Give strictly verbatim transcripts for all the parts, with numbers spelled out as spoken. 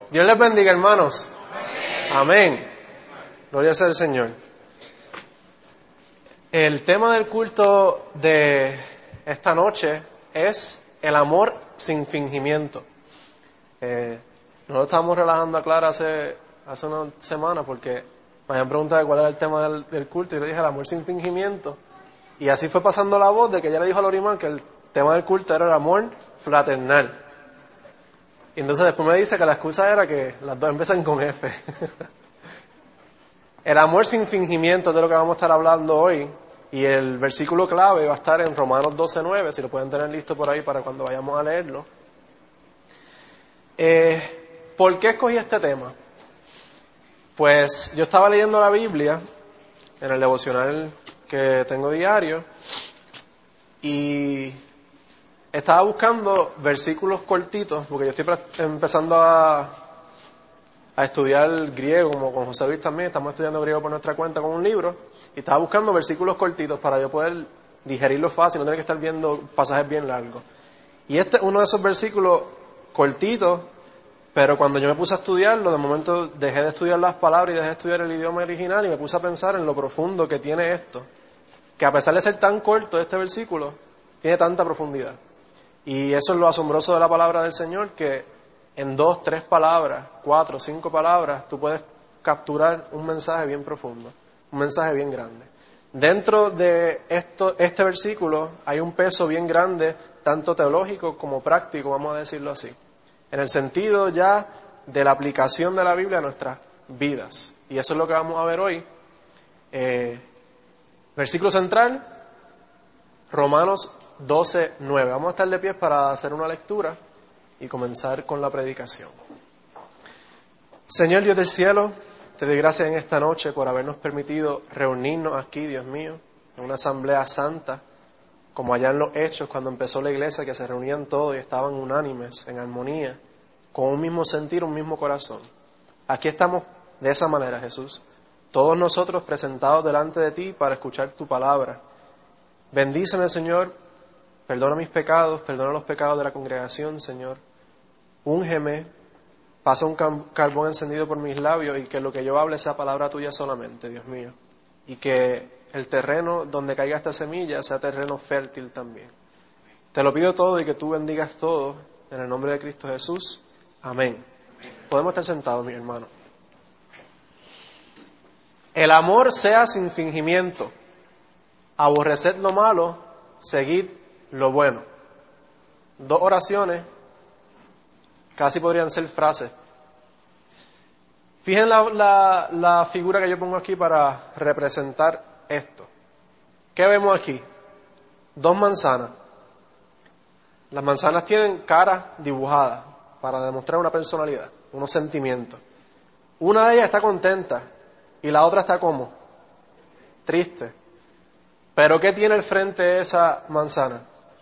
Dios les bendiga, hermanos. Amén. Amén. Gloria sea al Señor. El tema del culto de esta noche es el amor sin fingimiento. Eh, nosotros estábamos relajando a Clara hace, hace una semana porque me habían preguntado cuál era el tema del, del culto y yo le dije el amor sin fingimiento. Y así fue pasando la voz de que ella le dijo a Lorimar que el tema del culto era el amor fraternal. Y entonces después me dice que la excusa era que las dos empiezan con F. El amor sin fingimiento es de lo que vamos a estar hablando hoy. Y el versículo clave va a estar en Romanos doce nueve, si lo pueden tener listo por ahí para cuando vayamos a leerlo. Eh, ¿Por qué escogí este tema? Pues yo estaba leyendo la Biblia en el devocional que tengo diario y estaba buscando versículos cortitos, porque yo estoy empezando a, a estudiar griego, como con José Luis también, estamos estudiando griego por nuestra cuenta con un libro, y estaba buscando versículos cortitos para yo poder digerirlo fácil, no tener que estar viendo pasajes bien largos. Y este es uno de esos versículos cortitos, pero cuando yo me puse a estudiarlo, de momento dejé de estudiar las palabras y dejé de estudiar el idioma original y me puse a pensar en lo profundo que tiene esto, que a pesar de ser tan corto este versículo, tiene tanta profundidad. Y eso es lo asombroso de la palabra del Señor, que en dos, tres palabras, cuatro, cinco palabras, tú puedes capturar un mensaje bien profundo, un mensaje bien grande. Dentro de esto, este versículo hay un peso bien grande, tanto teológico como práctico, vamos a decirlo así, en el sentido ya de la aplicación de la Biblia a nuestras vidas. Y eso es lo que vamos a ver hoy. Eh, versículo central, Romanos doce nueve. Vamos a estar de pie para hacer una lectura y comenzar con la predicación. Señor Dios del cielo, te doy gracias en esta noche por habernos permitido reunirnos aquí, Dios mío, en una asamblea santa, como allá en los Hechos, cuando empezó la iglesia, que se reunían todos y estaban unánimes, en armonía, con un mismo sentir, un mismo corazón. Aquí estamos de esa manera, Jesús, todos nosotros presentados delante de ti para escuchar tu palabra. Bendíceme, Señor. Perdona mis pecados, perdona los pecados de la congregación, Señor. Úngeme, pasa un carbón encendido por mis labios y que lo que yo hable sea palabra tuya solamente, Dios mío. Y que el terreno donde caiga esta semilla sea terreno fértil también. Te lo pido todo y que tú bendigas todo en el nombre de Cristo Jesús. Amén. Podemos estar sentados, mis hermanos. El amor sea sin fingimiento. Aborreced lo malo, seguid lo bueno. Dos oraciones, casi podrían ser frases. Fíjense la, la, la figura que yo pongo aquí para representar esto. ¿Qué vemos aquí? Dos manzanas. Las manzanas tienen caras dibujadas para demostrar una personalidad, unos sentimientos. Una de ellas está contenta y la otra está como triste. ¿Pero qué tiene al frente de esa manzana?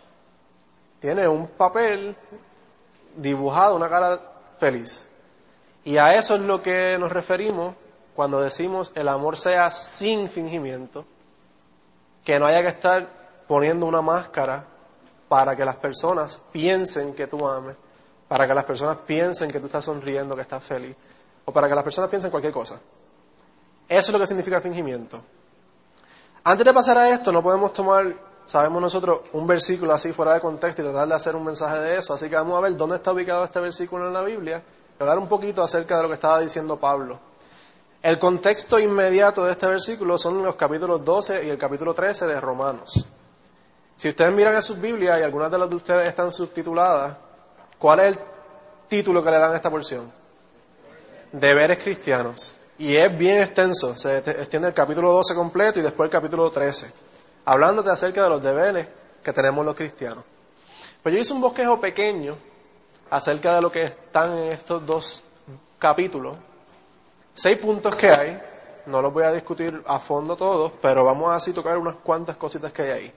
Tiene un papel dibujado, una cara feliz. Y a eso es lo que nos referimos cuando decimos el amor sea sin fingimiento, que no haya que estar poniendo una máscara para que las personas piensen que tú ames, para que las personas piensen que tú estás sonriendo, que estás feliz, o para que las personas piensen cualquier cosa. Eso es lo que significa fingimiento. Antes de pasar a esto, no podemos tomar, sabemos nosotros, un versículo así fuera de contexto y tratar de hacer un mensaje de eso. Así que vamos a ver dónde está ubicado este versículo en la Biblia y hablar un poquito acerca de lo que estaba diciendo Pablo. El contexto inmediato de este versículo son los capítulos doce y el capítulo trece de Romanos. Si ustedes miran en sus Biblias, y algunas de las de ustedes están subtituladas, ¿cuál es el título que le dan a esta porción? Deberes cristianos. Y es bien extenso, se extiende el capítulo doce completo y después el capítulo trece, hablándote acerca de los deberes que tenemos los cristianos. Pues yo hice un bosquejo pequeño acerca de lo que están en estos dos capítulos. Seis puntos que hay, no los voy a discutir a fondo todos, pero vamos a así tocar unas cuantas cositas que hay ahí.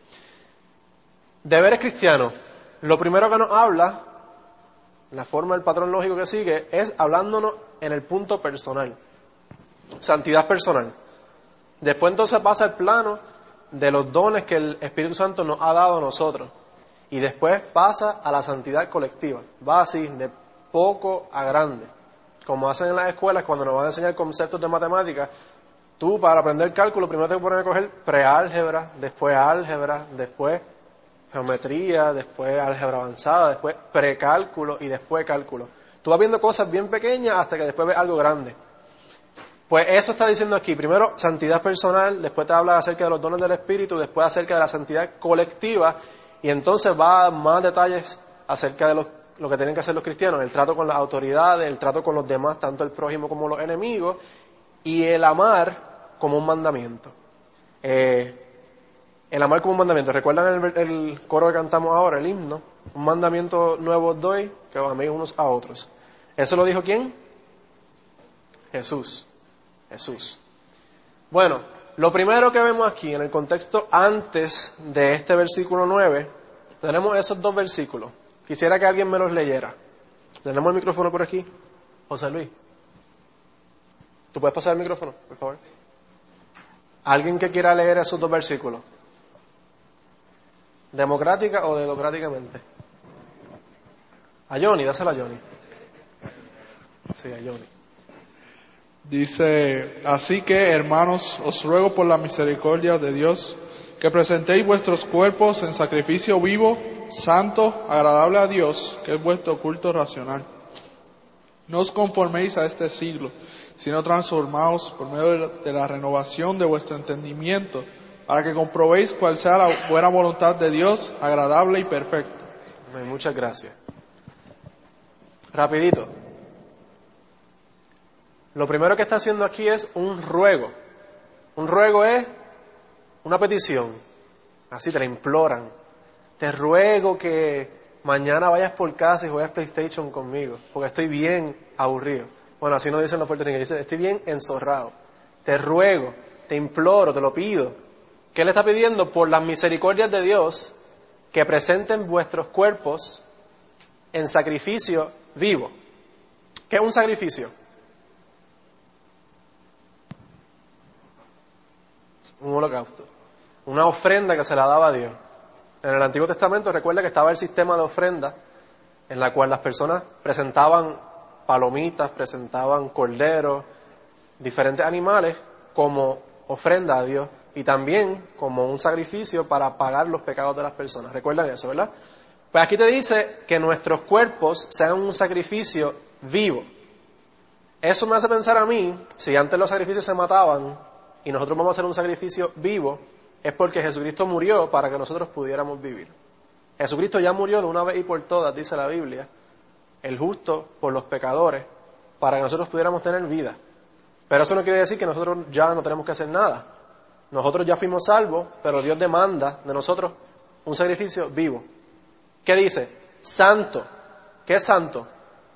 Deberes cristianos. Lo primero que nos habla, la forma del patrón lógico que sigue, es hablándonos en el punto personal. Santidad personal. Después entonces pasa el plano de los dones que el Espíritu Santo nos ha dado a nosotros. Y después pasa a la santidad colectiva. Va así, de poco a grande. como hacen en las escuelas cuando nos van a enseñar conceptos de matemáticas. Tú, para aprender cálculo, primero te pones a coger preálgebra, después álgebra, después geometría, después álgebra avanzada, después precálculo y después cálculo. Tú vas viendo cosas bien pequeñas hasta que después ves algo grande. Pues eso está diciendo aquí. Primero, santidad personal, después te habla acerca de los dones del Espíritu, después acerca de la santidad colectiva, y entonces va a dar más detalles acerca de los, lo que tienen que hacer los cristianos, el trato con las autoridades, el trato con los demás, tanto el prójimo como los enemigos, y el amar como un mandamiento. Eh, el amar como un mandamiento. ¿Recuerdan el, el coro que cantamos ahora, el himno? Un mandamiento nuevo os doy, que os améis unos a otros. ¿Eso lo dijo quién? Jesús. Jesús. Bueno, lo primero que vemos aquí en el contexto antes de este versículo nueve, tenemos esos dos versículos. Quisiera que alguien me los leyera. ¿Tenemos el micrófono por aquí? José Luis. ¿Tú puedes pasar el micrófono, por favor? ¿Alguien que quiera leer esos dos versículos? ¿Democrática o dedocráticamente? A Johnny, dáselo a Johnny. Sí, a Johnny. Dice, así que, hermanos, os ruego por la misericordia de Dios que presentéis vuestros cuerpos en sacrificio vivo, santo, agradable a Dios, que es vuestro culto racional. No os conforméis a este siglo, sino transformaos por medio de la renovación de vuestro entendimiento, para que comprobéis cuál sea la buena voluntad de Dios, agradable y perfecta. Muchas gracias. Rapidito. Lo primero que está haciendo aquí es un ruego. Un ruego es una petición. Así te la imploran. Te ruego que mañana vayas por casa y juegues PlayStation conmigo, porque estoy bien aburrido. Bueno, así nos dicen los puertorriqueños. Dicen, estoy bien enzorrado. Te ruego, te imploro, te lo pido. ¿Qué le está pidiendo? Por las misericordias de Dios, que presenten vuestros cuerpos en sacrificio vivo. ¿Qué es un sacrificio? Un holocausto, una ofrenda que se la daba a Dios. En el Antiguo Testamento recuerda que estaba el sistema de ofrenda en la cual las personas presentaban palomitas, presentaban corderos, diferentes animales como ofrenda a Dios y también como un sacrificio para pagar los pecados de las personas. ¿Recuerdan eso, verdad? Pues aquí te dice que nuestros cuerpos sean un sacrificio vivo. Eso me hace pensar a mí, si antes los sacrificios se mataban y nosotros vamos a hacer un sacrificio vivo, es porque Jesucristo murió para que nosotros pudiéramos vivir. Jesucristo ya murió de una vez y por todas, dice la Biblia, el justo por los pecadores, para que nosotros pudiéramos tener vida. Pero eso no quiere decir que nosotros ya no tenemos que hacer nada. Nosotros ya fuimos salvos, pero Dios demanda de nosotros un sacrificio vivo. ¿Qué dice? Santo. ¿Qué es santo?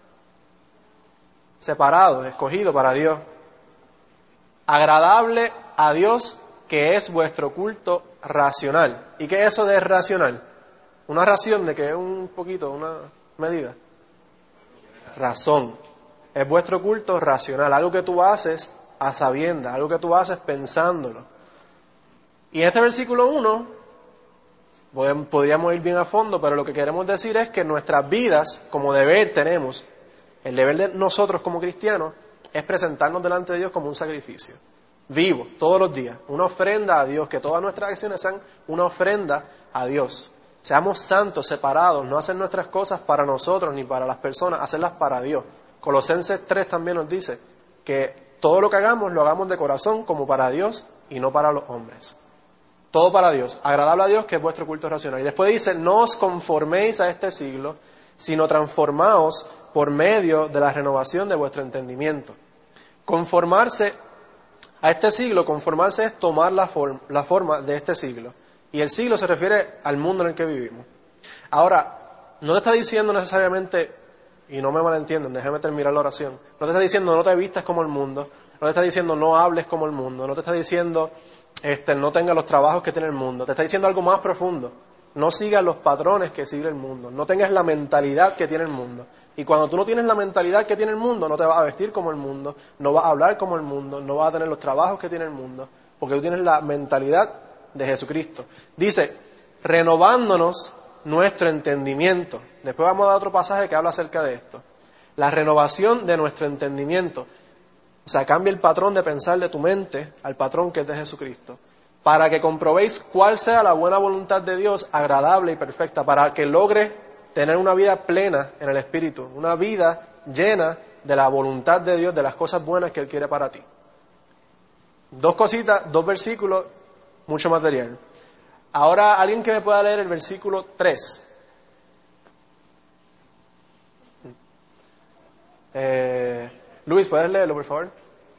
Separado, escogido para Dios. Agradable a Dios, que es vuestro culto racional. ¿Y qué es eso de racional? Una ración de que es un poquito, una medida. Razón. Es vuestro culto racional, algo que tú haces a sabiendas, algo que tú haces pensándolo. Y en este versículo uno, podríamos ir bien a fondo, pero lo que queremos decir es que nuestras vidas, como deber tenemos, el deber de nosotros como cristianos, es presentarnos delante de Dios como un sacrificio, vivo, todos los días, una ofrenda a Dios, que todas nuestras acciones sean una ofrenda a Dios. Seamos santos, separados, no hacer nuestras cosas para nosotros ni para las personas, hacerlas para Dios. Colosenses tres también nos dice que todo lo que hagamos, lo hagamos de corazón como para Dios y no para los hombres. Todo para Dios, agradable a Dios, que es vuestro culto racional. Y después dice, no os conforméis a este siglo, sino transformaos por medio de la renovación de vuestro entendimiento. Conformarse a este siglo, conformarse es tomar la, form, la forma de este siglo. Y el siglo se refiere al mundo en el que vivimos. Ahora, no te está diciendo necesariamente, y no me malentiendan, déjame terminar la oración, no te está diciendo no te vistas como el mundo, no te está diciendo no hables como el mundo, no te está diciendo este, no tengas los trabajos que tiene el mundo, te está diciendo algo más profundo. No sigas los patrones que sigue el mundo, no tengas la mentalidad que tiene el mundo. Y cuando tú no tienes la mentalidad que tiene el mundo, no te vas a vestir como el mundo, no vas a hablar como el mundo, no vas a tener los trabajos que tiene el mundo, porque tú tienes la mentalidad de Jesucristo. Dice, renovándonos nuestro entendimiento. Después vamos a dar otro pasaje que habla acerca de esto. La renovación de nuestro entendimiento. O sea, cambia el patrón de pensar de tu mente al patrón que es de Jesucristo. Para que comprobéis cuál sea la buena voluntad de Dios, agradable y perfecta. Para que logres tener una vida plena en el Espíritu. Una vida llena de la voluntad de Dios, de las cosas buenas que Él quiere para ti. Dos cositas, dos versículos, mucho material. Ahora, alguien que me pueda leer el versículo tres. Eh, Luis, ¿puedes leerlo, por favor?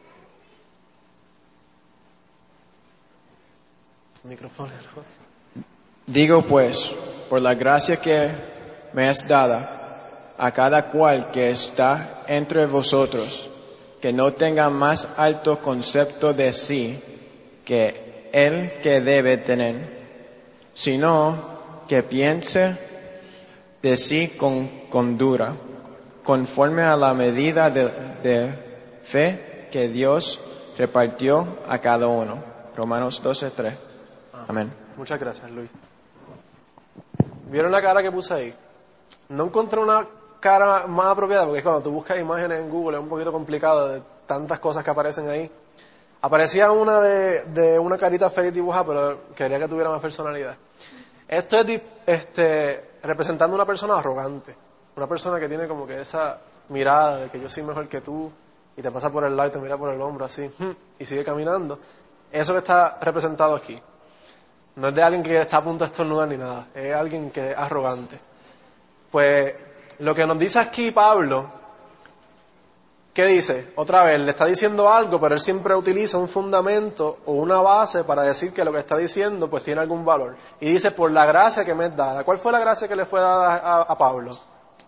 Micrófono. Digo pues, por la gracia que me es dada, a cada cual que está entre vosotros, que no tenga más alto concepto de sí que el que debe tener, sino que piense de sí con cordura, conforme a la medida de, de fe que Dios repartió a cada uno. Romanos doce, tres. Amén. Muchas gracias, Luis. ¿Vieron la cara que puse ahí? No encontré una cara más apropiada, porque cuando tú buscas imágenes en Google es un poquito complicado de tantas cosas que aparecen ahí. Aparecía una de, de una carita feliz dibujada, pero quería que tuviera más personalidad. Esto es este, representando una persona arrogante, una persona que tiene como que esa mirada de que yo soy mejor que tú, y te pasa por el lado y te mira por el hombro así, y sigue caminando. Eso que está representado aquí. No es de alguien que está a punto de estornudar ni nada, es alguien que es arrogante. Pues lo que nos dice aquí Pablo, ¿qué dice? Otra vez, le está diciendo algo, pero él siempre utiliza un fundamento o una base para decir que lo que está diciendo pues tiene algún valor. Y dice, por la gracia que me es dada. ¿Cuál fue la gracia que le fue dada a, a Pablo?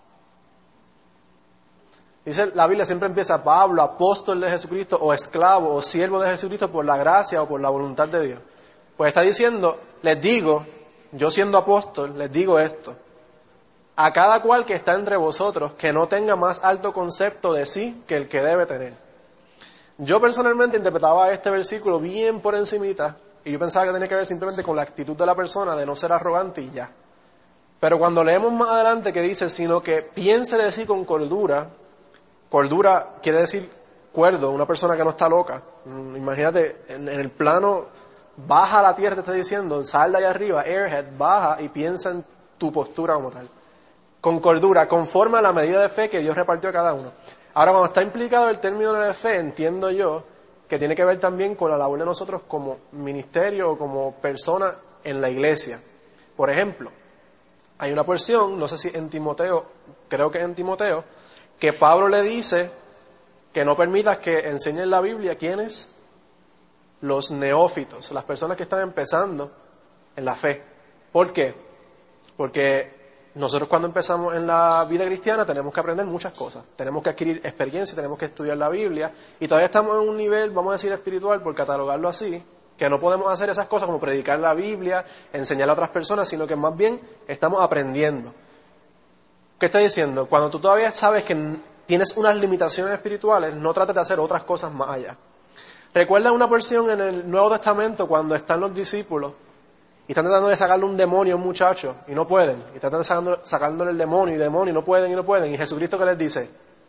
Dice, la Biblia siempre empieza, Pablo, apóstol de Jesucristo, o esclavo, o siervo de Jesucristo por la gracia o por la voluntad de Dios. Pues está diciendo, les digo, yo siendo apóstol, les digo esto. A cada cual que está entre vosotros, que no tenga más alto concepto de sí que el que debe tener. Yo personalmente interpretaba este versículo bien por encimita, y yo pensaba que tenía que ver simplemente con la actitud de la persona, de no ser arrogante y ya. Pero cuando leemos más adelante que dice, sino que piense de sí con cordura, cordura quiere decir cuerdo, una persona que no está loca. Imagínate, en, en el plano, baja a la tierra, te está diciendo, sal de allá arriba, airhead, baja y piensa en tu postura como tal. Con cordura, conforme a la medida de fe que Dios repartió a cada uno. Ahora, cuando está implicado el término de fe, entiendo yo que tiene que ver también con la labor de nosotros como ministerio o como persona en la iglesia. Por ejemplo, hay una porción, no sé si en Timoteo, creo que en Timoteo, que Pablo le dice que no permitas que enseñen la Biblia, ¿quiénes? Los neófitos, las personas que están empezando en la fe. ¿Por qué? Porque nosotros cuando empezamos en la vida cristiana tenemos que aprender muchas cosas, tenemos que adquirir experiencia, tenemos que estudiar la Biblia, y todavía estamos en un nivel, vamos a decir espiritual, por catalogarlo así, que no podemos hacer esas cosas como predicar la Biblia, enseñar a otras personas, sino que más bien estamos aprendiendo. ¿Qué está diciendo? Cuando tú todavía sabes que tienes unas limitaciones espirituales, no trates de hacer otras cosas más allá. ¿Recuerdan una porción en el Nuevo Testamento cuando están los discípulos y están tratando de sacarle un demonio a un muchacho y no pueden? Y están sacando, sacándole el demonio y demonio y no pueden y no pueden. ¿Y Jesucristo qué les dice?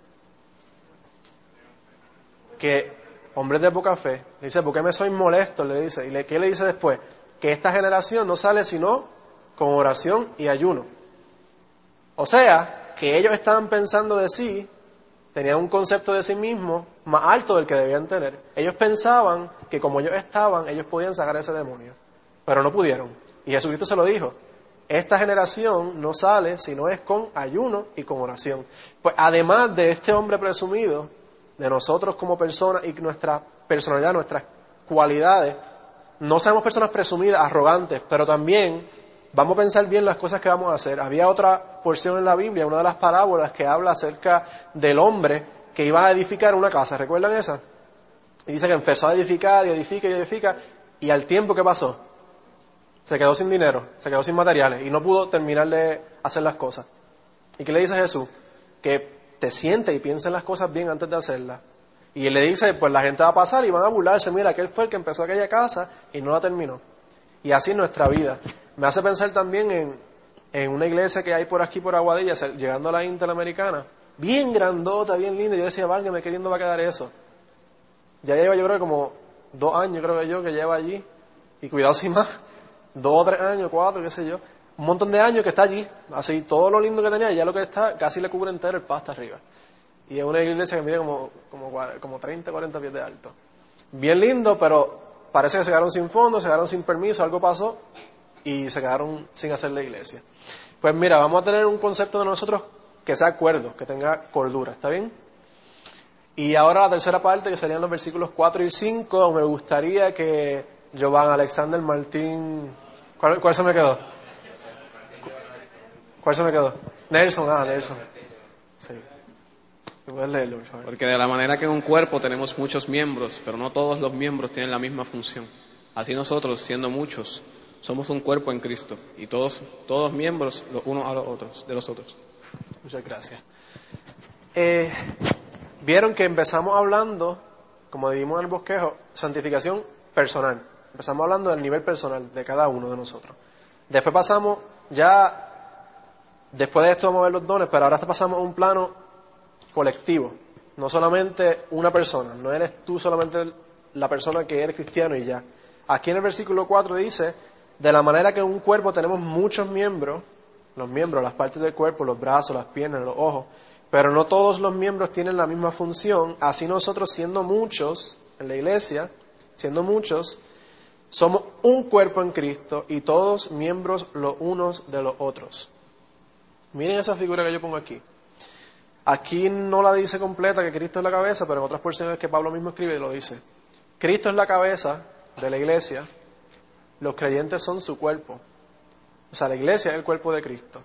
Que hombres de poca fe. Le dice, ¿por qué me soy molesto? Le dice. ¿Y le, qué le dice después? Que esta generación no sale sino con oración y ayuno. O sea, que ellos estaban pensando de sí, tenían un concepto de sí mismos más alto del que debían tener. Ellos pensaban que como ellos estaban, ellos podían sacar ese demonio, pero no pudieron. Y Jesucristo se lo dijo, esta generación no sale si no es con ayuno y con oración. Pues además de este hombre presumido, de nosotros como personas y nuestra personalidad, nuestras cualidades, no seamos personas presumidas, arrogantes, pero también vamos a pensar bien las cosas que vamos a hacer. Había otra porción en la Biblia, una de las parábolas que habla acerca del hombre que iba a edificar una casa. ¿Recuerdan esa? Y dice que empezó a edificar y edifica y edifica, y al tiempo, ¿qué pasó? Se quedó sin dinero, se quedó sin materiales y no pudo terminar de hacer las cosas. ¿Y qué le dice Jesús? Que te siente y piensa en las cosas bien antes de hacerlas. Y él le dice, pues la gente va a pasar y van a burlarse. Mira, aquel fue el que empezó aquella casa y no la terminó. Y así es nuestra vida. Me hace pensar también en, en una iglesia que hay por aquí, por Aguadilla, llegando a la Interamericana. bien grandota, bien linda. Yo decía, válgame, qué lindo va a quedar eso. Ya lleva, yo creo, como dos años, creo que yo, que lleva allí. Y cuidado si más, dos o tres años, cuatro, qué sé yo. Un montón de años que está allí. Así, todo lo lindo que tenía, ya lo que está, casi le cubre entero el pasto arriba. Y es una iglesia que mide como, como, como treinta, cuarenta pies de alto. Bien lindo, pero parece que se quedaron sin fondos, se quedaron sin permiso, algo pasó y se quedaron sin hacer la iglesia. Pues mira, vamos a tener un concepto de nosotros que sea cuerdo, que tenga cordura, ¿está bien? Y ahora la tercera parte, que serían los versículos cuatro y cinco, me gustaría que Jovan Alexander Martín... ¿Cuál, cuál se me quedó? ¿Cuál se me quedó? Nelson, ah, Nelson. Sí. Puedes leerlo, por favor. Porque de la manera que en un cuerpo tenemos muchos miembros, pero no todos los miembros tienen la misma función. Así nosotros, siendo muchos, somos un cuerpo en Cristo y todos todos miembros los unos a los otros, de los otros. Muchas gracias. Eh, Vieron que empezamos hablando, como dijimos en el bosquejo, santificación personal. Empezamos hablando del nivel personal de cada uno de nosotros. Después pasamos, ya, después de esto vamos a ver los dones, pero ahora pasamos a un plano colectivo. No solamente una persona, no eres tú solamente la persona que eres cristiano y ya. Aquí en el versículo cuatro dice, de la manera que en un cuerpo tenemos muchos miembros, los miembros, las partes del cuerpo, los brazos, las piernas, los ojos, pero no todos los miembros tienen la misma función, así nosotros siendo muchos en la iglesia, siendo muchos, somos un cuerpo en Cristo y todos miembros los unos de los otros. Miren esa figura que yo pongo aquí. Aquí no la dice completa que Cristo es la cabeza, pero en otras porciones que Pablo mismo escribe lo dice. Cristo es la cabeza de la iglesia, los creyentes son su cuerpo. O sea, la iglesia es el cuerpo de Cristo.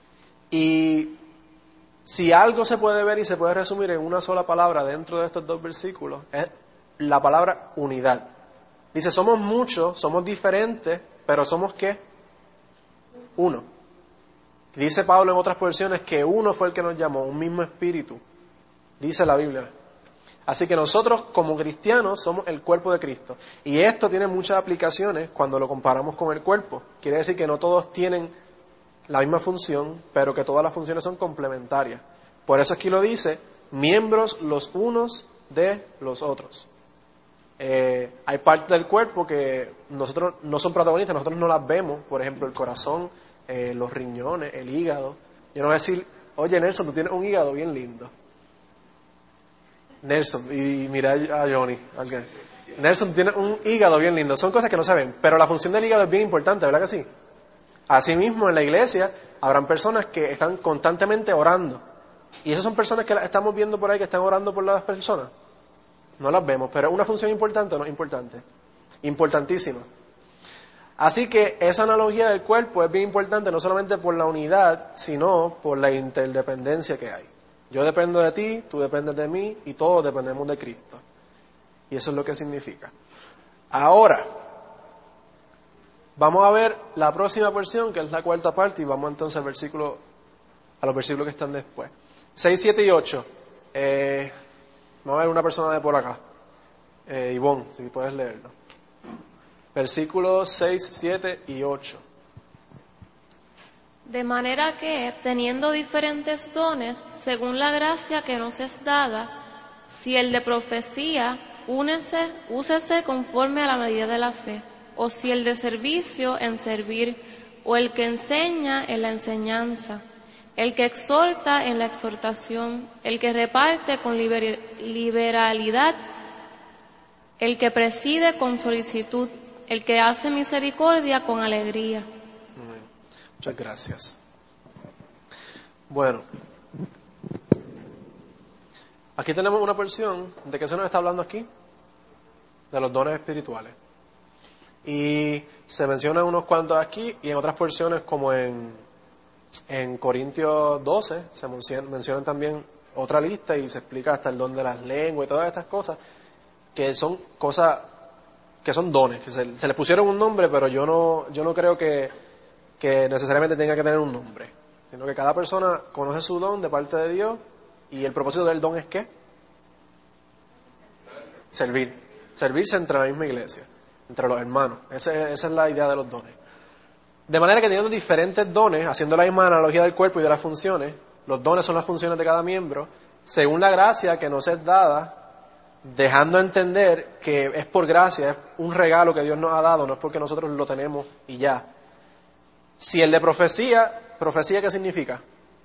Y si algo se puede ver y se puede resumir en una sola palabra dentro de estos dos versículos, es la palabra unidad. Dice, somos muchos, somos diferentes, pero somos ¿qué? Uno. Dice Pablo en otras porciones que uno fue el que nos llamó, un mismo espíritu. Dice la Biblia. Así que nosotros como cristianos somos el cuerpo de Cristo. Y esto tiene muchas aplicaciones cuando lo comparamos con el cuerpo. Quiere decir que no todos tienen la misma función, pero que todas las funciones son complementarias. Por eso aquí lo dice, miembros los unos de los otros. Eh, hay partes del cuerpo que nosotros no son protagonistas, nosotros no las vemos, por ejemplo el corazón, eh, los riñones, el hígado. Yo no voy a decir, oye Nelson, tú tienes un hígado bien lindo. Nelson, y mira a Johnny, okay. Nelson tiene un hígado bien lindo, son cosas que no se ven, pero la función del hígado es bien importante, ¿verdad que sí? Asimismo en la iglesia habrán personas que están constantemente orando, y esas son personas que las estamos viendo por ahí que están orando por las personas. No las vemos, pero ¿es una función importante o no es importante? Importantísima. Así que esa analogía del cuerpo es bien importante no solamente por la unidad, sino por la interdependencia que hay. Yo dependo de ti, tú dependes de mí y todos dependemos de Cristo. Y eso es lo que significa. Ahora, vamos a ver la próxima porción, que es la cuarta parte, y vamos entonces al versículo, a los versículos que están después. seis, siete y ocho. Eh, vamos a ver una persona de por acá. Eh, Ivonne, si puedes leerlo. Versículos seis, siete y ocho. De manera que, teniendo diferentes dones, según la gracia que nos es dada, si el de profecía, únese, úsese conforme a la medida de la fe, o si el de servicio, en servir, o el que enseña, en la enseñanza, el que exhorta, en la exhortación, el que reparte con liber, liberalidad, el que preside con solicitud, el que hace misericordia con alegría. Muchas gracias. Bueno, aquí tenemos una porción de qué se nos está hablando aquí, de los dones espirituales. Y se mencionan unos cuantos aquí y en otras porciones como en, en Corintios doce se mencionan también otra lista y se explica hasta el don de las lenguas y todas estas cosas que son cosas que son dones, que se, se les pusieron un nombre, pero yo no, yo no creo que que necesariamente tenga que tener un nombre, sino que cada persona conoce su don de parte de Dios y el propósito del don es ¿qué? Servir. Servirse entre la misma iglesia, entre los hermanos. Esa, esa es la idea de los dones. De manera que teniendo diferentes dones, haciendo la misma analogía del cuerpo y de las funciones, los dones son las funciones de cada miembro, según la gracia que nos es dada, dejando entender que es por gracia, es un regalo que Dios nos ha dado, no es porque nosotros lo tenemos y ya. Si el de profecía, ¿profecía qué significa?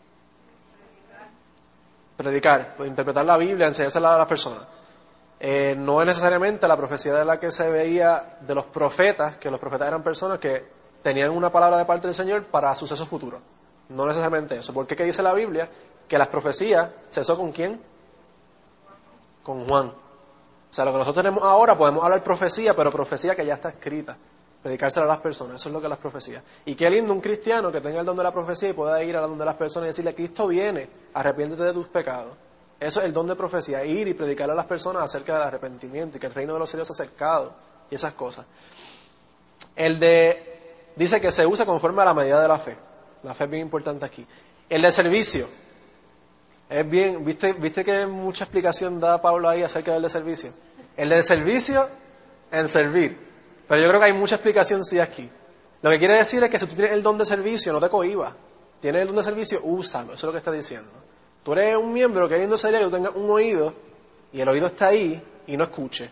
Predicar, pues interpretar la Biblia, enseñársela a las personas. Eh, no es necesariamente la profecía de la que se veía de los profetas, que los profetas eran personas que tenían una palabra de parte del Señor para sucesos futuros. No necesariamente eso. ¿Por qué? ¿Qué dice la Biblia? Que las profecías cesó con ¿quién? Con Juan. O sea, lo que nosotros tenemos ahora, podemos hablar profecía, pero profecía que ya está escrita. Predicársela a las personas, eso es lo que es las profecías. Y qué lindo un cristiano que tenga el don de la profecía y pueda ir a donde las personas y decirle, Cristo viene, arrepiéntete de tus pecados. Eso es el don de profecía, ir y predicarle a las personas acerca del arrepentimiento y que el reino de los cielos se ha acercado y esas cosas. El de, dice que se usa conforme a la medida de la fe. La fe es bien importante aquí. El de servicio. Es bien, ¿viste, viste que mucha explicación da Pablo ahí acerca del de servicio? El de servicio en servir. Pero yo creo que hay mucha explicación sí aquí. Lo que quiere decir es que si tú tienes el don de servicio, no te cohibas. Tienes el don de servicio, úsalo. Eso es lo que está diciendo. Tú eres un miembro queriendo servir, que tú tengas un oído, y el oído está ahí, y no escuche.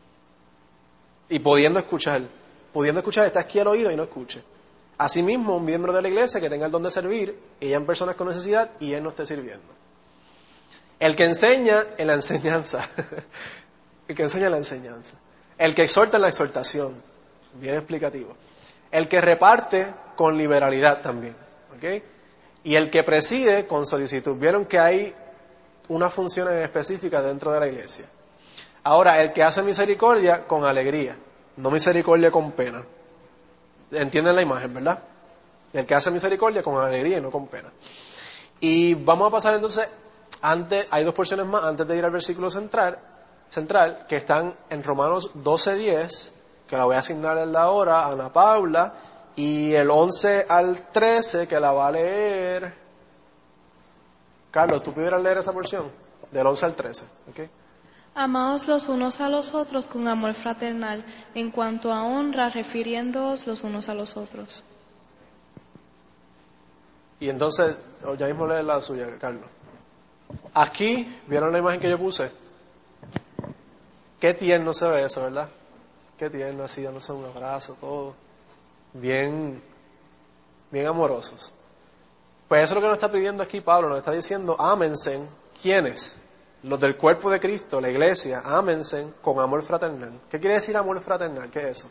Y pudiendo escuchar. Pudiendo escuchar, está aquí el oído y no escuche. Asimismo, un miembro de la iglesia que tenga el don de servir, y hay personas con necesidad, y él no esté sirviendo. El que enseña en la enseñanza. El que enseña en la enseñanza. El que exhorta en la exhortación, bien explicativo. El que reparte con liberalidad también, ¿ok? Y el que preside con solicitud. Vieron que hay unas funciones específicas dentro de la iglesia. Ahora, el que hace misericordia con alegría, no misericordia con pena. ¿Entienden la imagen, verdad? El que hace misericordia con alegría y no con pena. Y vamos a pasar entonces, antes, hay dos porciones más antes de ir al versículo central, central, que están en Romanos doce diez, que la voy a asignar en la hora a Ana Paula, y el once al trece, que la va a leer Carlos. ¿Tú pudieras leer esa porción? Del once al trece, ¿ok? Amaos los unos a los otros con amor fraternal, en cuanto a honra, refiriéndoos los unos a los otros. Y entonces, ya mismo lee la suya, Carlos. Aquí, ¿vieron la imagen que yo puse? Qué tierno se ve eso, ¿verdad? Qué tierno, así dándose un abrazo, todo. Bien, bien amorosos. Pues eso es lo que nos está pidiendo aquí Pablo, nos está diciendo, ámense. ¿Quiénes? Los del cuerpo de Cristo, la iglesia, ámense con amor fraternal. ¿Qué quiere decir amor fraternal? ¿Qué es eso?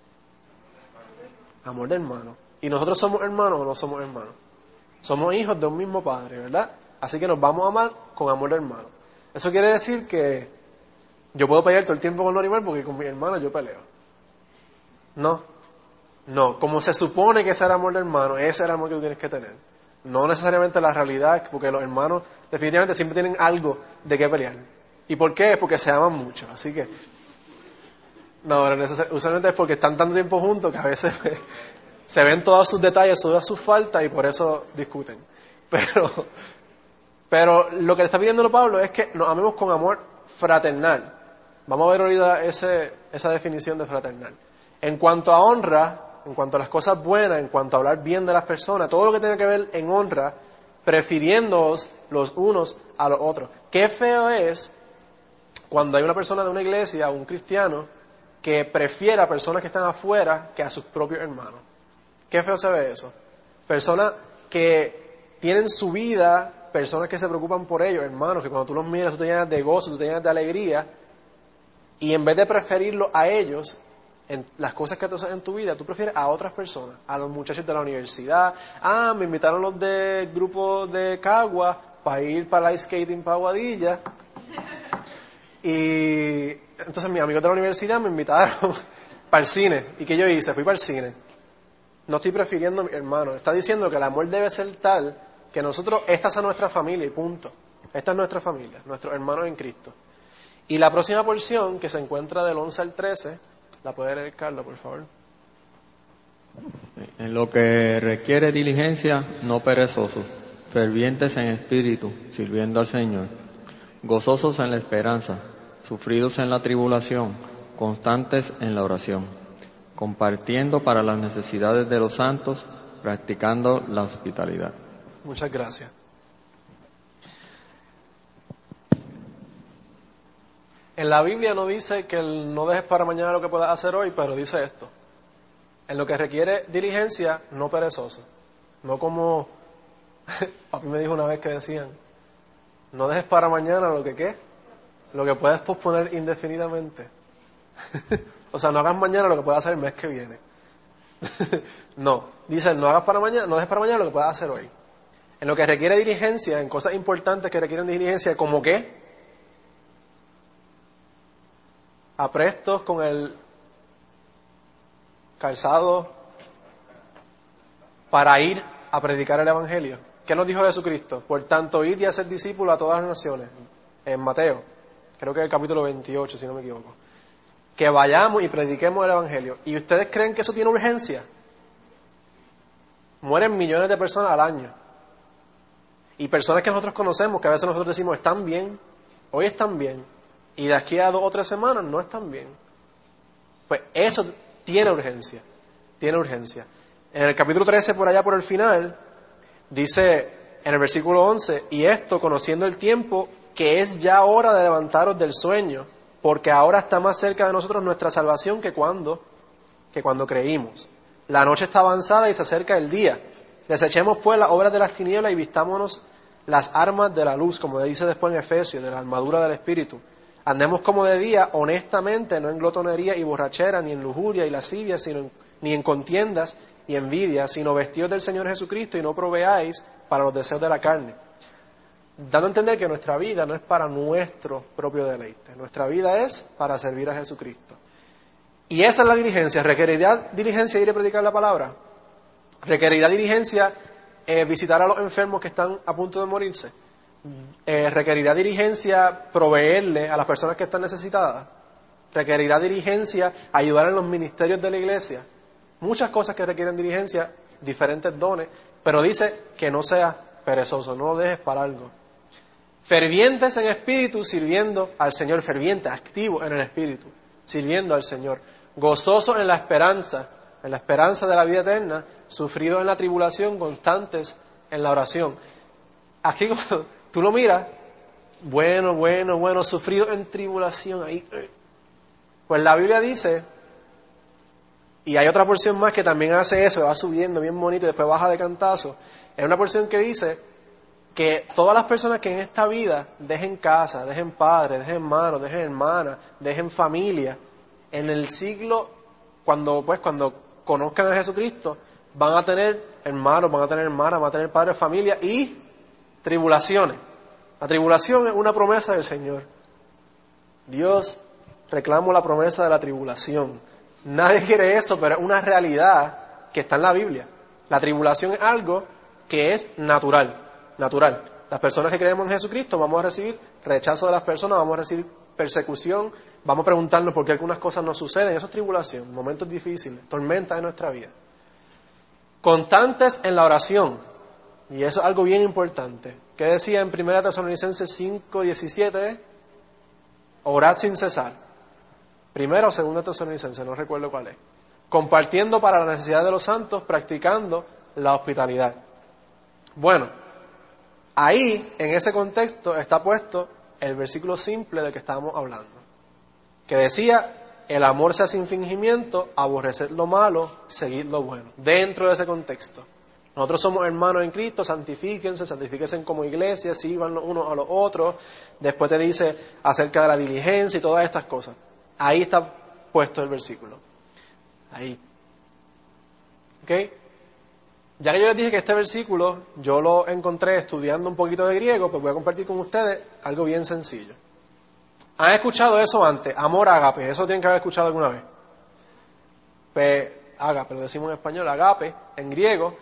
Amor de hermano. ¿Y nosotros somos hermanos o no somos hermanos? Somos hijos de un mismo padre, ¿verdad? Así que nos vamos a amar con amor de hermano. Eso quiere decir que yo puedo pelear todo el tiempo con Norimar porque con mi hermano yo peleo. No, no. Como se supone que ese era amor de hermano, ese era el amor que tú tienes que tener. No necesariamente la realidad, porque los hermanos definitivamente siempre tienen algo de qué pelear. ¿Y por qué? Porque se aman mucho. Así que, no, usualmente es porque están tanto tiempo juntos que a veces se ven todos sus detalles, todas sus faltas y por eso discuten. Pero, pero lo que le está pidiendo Pablo es que nos amemos con amor fraternal. Vamos a ver ahorita ese, esa definición de fraternal. En cuanto a honra, en cuanto a las cosas buenas, en cuanto a hablar bien de las personas, todo lo que tenga que ver en honra, prefiriéndoos los unos a los otros. Qué feo es cuando hay una persona de una iglesia, un cristiano, que prefiere a personas que están afuera que a sus propios hermanos. Qué feo se ve eso. Personas que tienen su vida, personas que se preocupan por ellos, hermanos, que cuando tú los miras, tú te llenas de gozo, tú te llenas de alegría, y en vez de preferirlos a ellos, en las cosas que tú haces en tu vida, tú prefieres a otras personas, a los muchachos de la universidad. Ah, me invitaron los del grupo de Cagua para ir para el ice skating para Aguadilla. Y entonces mis amigos de la universidad me invitaron para el cine. ¿Y qué yo hice? Fui para el cine. No estoy prefiriendo a mi hermano. Está diciendo que el amor debe ser tal que nosotros, esta es nuestra familia y punto. Esta es nuestra familia, nuestros hermanos en Cristo. Y la próxima porción, que se encuentra del once al trece, la puede leer Carlos, por favor. En lo que requiere diligencia, no perezosos, fervientes en espíritu, sirviendo al Señor, gozosos en la esperanza, sufridos en la tribulación, constantes en la oración, compartiendo para las necesidades de los santos, practicando la hospitalidad. Muchas gracias. En la Biblia no dice que no dejes para mañana lo que puedas hacer hoy, pero dice esto. En lo que requiere diligencia, no perezoso. No como papi me dijo una vez que decían, no dejes para mañana lo que qué, lo que puedes posponer indefinidamente. O sea, no hagas mañana lo que puedas hacer el mes que viene. No, dicen, no hagas para mañana, no dejes para mañana lo que puedas hacer hoy. En lo que requiere diligencia, en cosas importantes que requieren diligencia, ¿como qué? Aprestos con el calzado para ir a predicar el Evangelio. ¿Qué nos dijo Jesucristo? Por tanto, id y haced discípulos a todas las naciones. En Mateo, creo que es el capítulo veintiocho, si no me equivoco. Que vayamos y prediquemos el Evangelio. ¿Y ustedes creen que eso tiene urgencia? Mueren millones de personas al año. Y personas que nosotros conocemos, que a veces nosotros decimos, están bien, hoy están bien, y de aquí a dos o tres semanas no están bien. Pues eso tiene urgencia, tiene urgencia. En el capítulo trece, por allá por el final, dice en el versículo once, y esto conociendo el tiempo, que es ya hora de levantaros del sueño, porque ahora está más cerca de nosotros nuestra salvación que cuando, que cuando creímos. La noche está avanzada y se acerca el día. Desechemos pues las obras de las tinieblas y vistámonos las armas de la luz, como dice después en Efesios, de la armadura del Espíritu. Andemos como de día, honestamente, no en glotonería y borrachera, ni en lujuria y lascivia, sino en, ni en contiendas y envidia, sino vestidos del Señor Jesucristo y no proveáis para los deseos de la carne. Dando a entender que nuestra vida no es para nuestro propio deleite, nuestra vida es para servir a Jesucristo. Y esa es la diligencia. ¿Requerirá diligencia ir a predicar la palabra? ¿Requerirá diligencia eh, visitar a los enfermos que están a punto de morirse? Eh, ¿Requerirá diligencia proveerle a las personas que están necesitadas? ¿Requerirá diligencia ayudar en los ministerios de la iglesia? Muchas cosas que requieren diligencia, diferentes dones, pero dice que no seas perezoso, no lo dejes para algo. Fervientes en espíritu, sirviendo al Señor, fervientes, activos en el espíritu, sirviendo al Señor. Gozosos en la esperanza, en la esperanza de la vida eterna, sufridos en la tribulación, constantes en la oración. Aquí cuando tú lo miras, bueno, bueno, bueno, sufridos en tribulación, ahí. Pues la Biblia dice, y hay otra porción más que también hace eso, que va subiendo bien bonito y después baja de cantazo. Es una porción que dice que todas las personas que en esta vida dejen casa, dejen padre, dejen hermano, dejen hermana, dejen familia, en el siglo, cuando pues cuando conozcan a Jesucristo, van a tener hermanos, van a tener hermanas, van a tener padres, familia y tribulaciones. La tribulación es una promesa del Señor. Dios reclama la promesa de la tribulación. Nadie quiere eso, pero es una realidad que está en la Biblia. La tribulación es algo que es natural, natural. Las personas que creemos en Jesucristo vamos a recibir rechazo de las personas, vamos a recibir persecución, vamos a preguntarnos por qué algunas cosas nos suceden. Eso es tribulación, momentos difíciles, tormentas de nuestra vida. Constantes en la oración, y eso es algo bien importante. ¿Qué decía en primera Tesalonicenses cinco diecisiete? Orad sin cesar. Primera o segunda Tesalonicenses, no recuerdo cuál es. Compartiendo para la necesidad de los santos, practicando la hospitalidad. Bueno, ahí, en ese contexto, está puesto el versículo simple del que estábamos hablando. Que decía, el amor sea sin fingimiento, aborreced lo malo, seguid lo bueno. Dentro de ese contexto. Nosotros somos hermanos en Cristo, santifíquense, santifíquense como iglesia, sirvan los unos a los otros. Después te dice acerca de la diligencia y todas estas cosas. Ahí está puesto el versículo. Ahí. ¿Ok? Ya que yo les dije que este versículo yo lo encontré estudiando un poquito de griego, pues voy a compartir con ustedes algo bien sencillo. ¿Han escuchado eso antes? Amor ágape, eso tienen que haber escuchado alguna vez. Pues, ágape, lo decimos en español, ágape, en griego,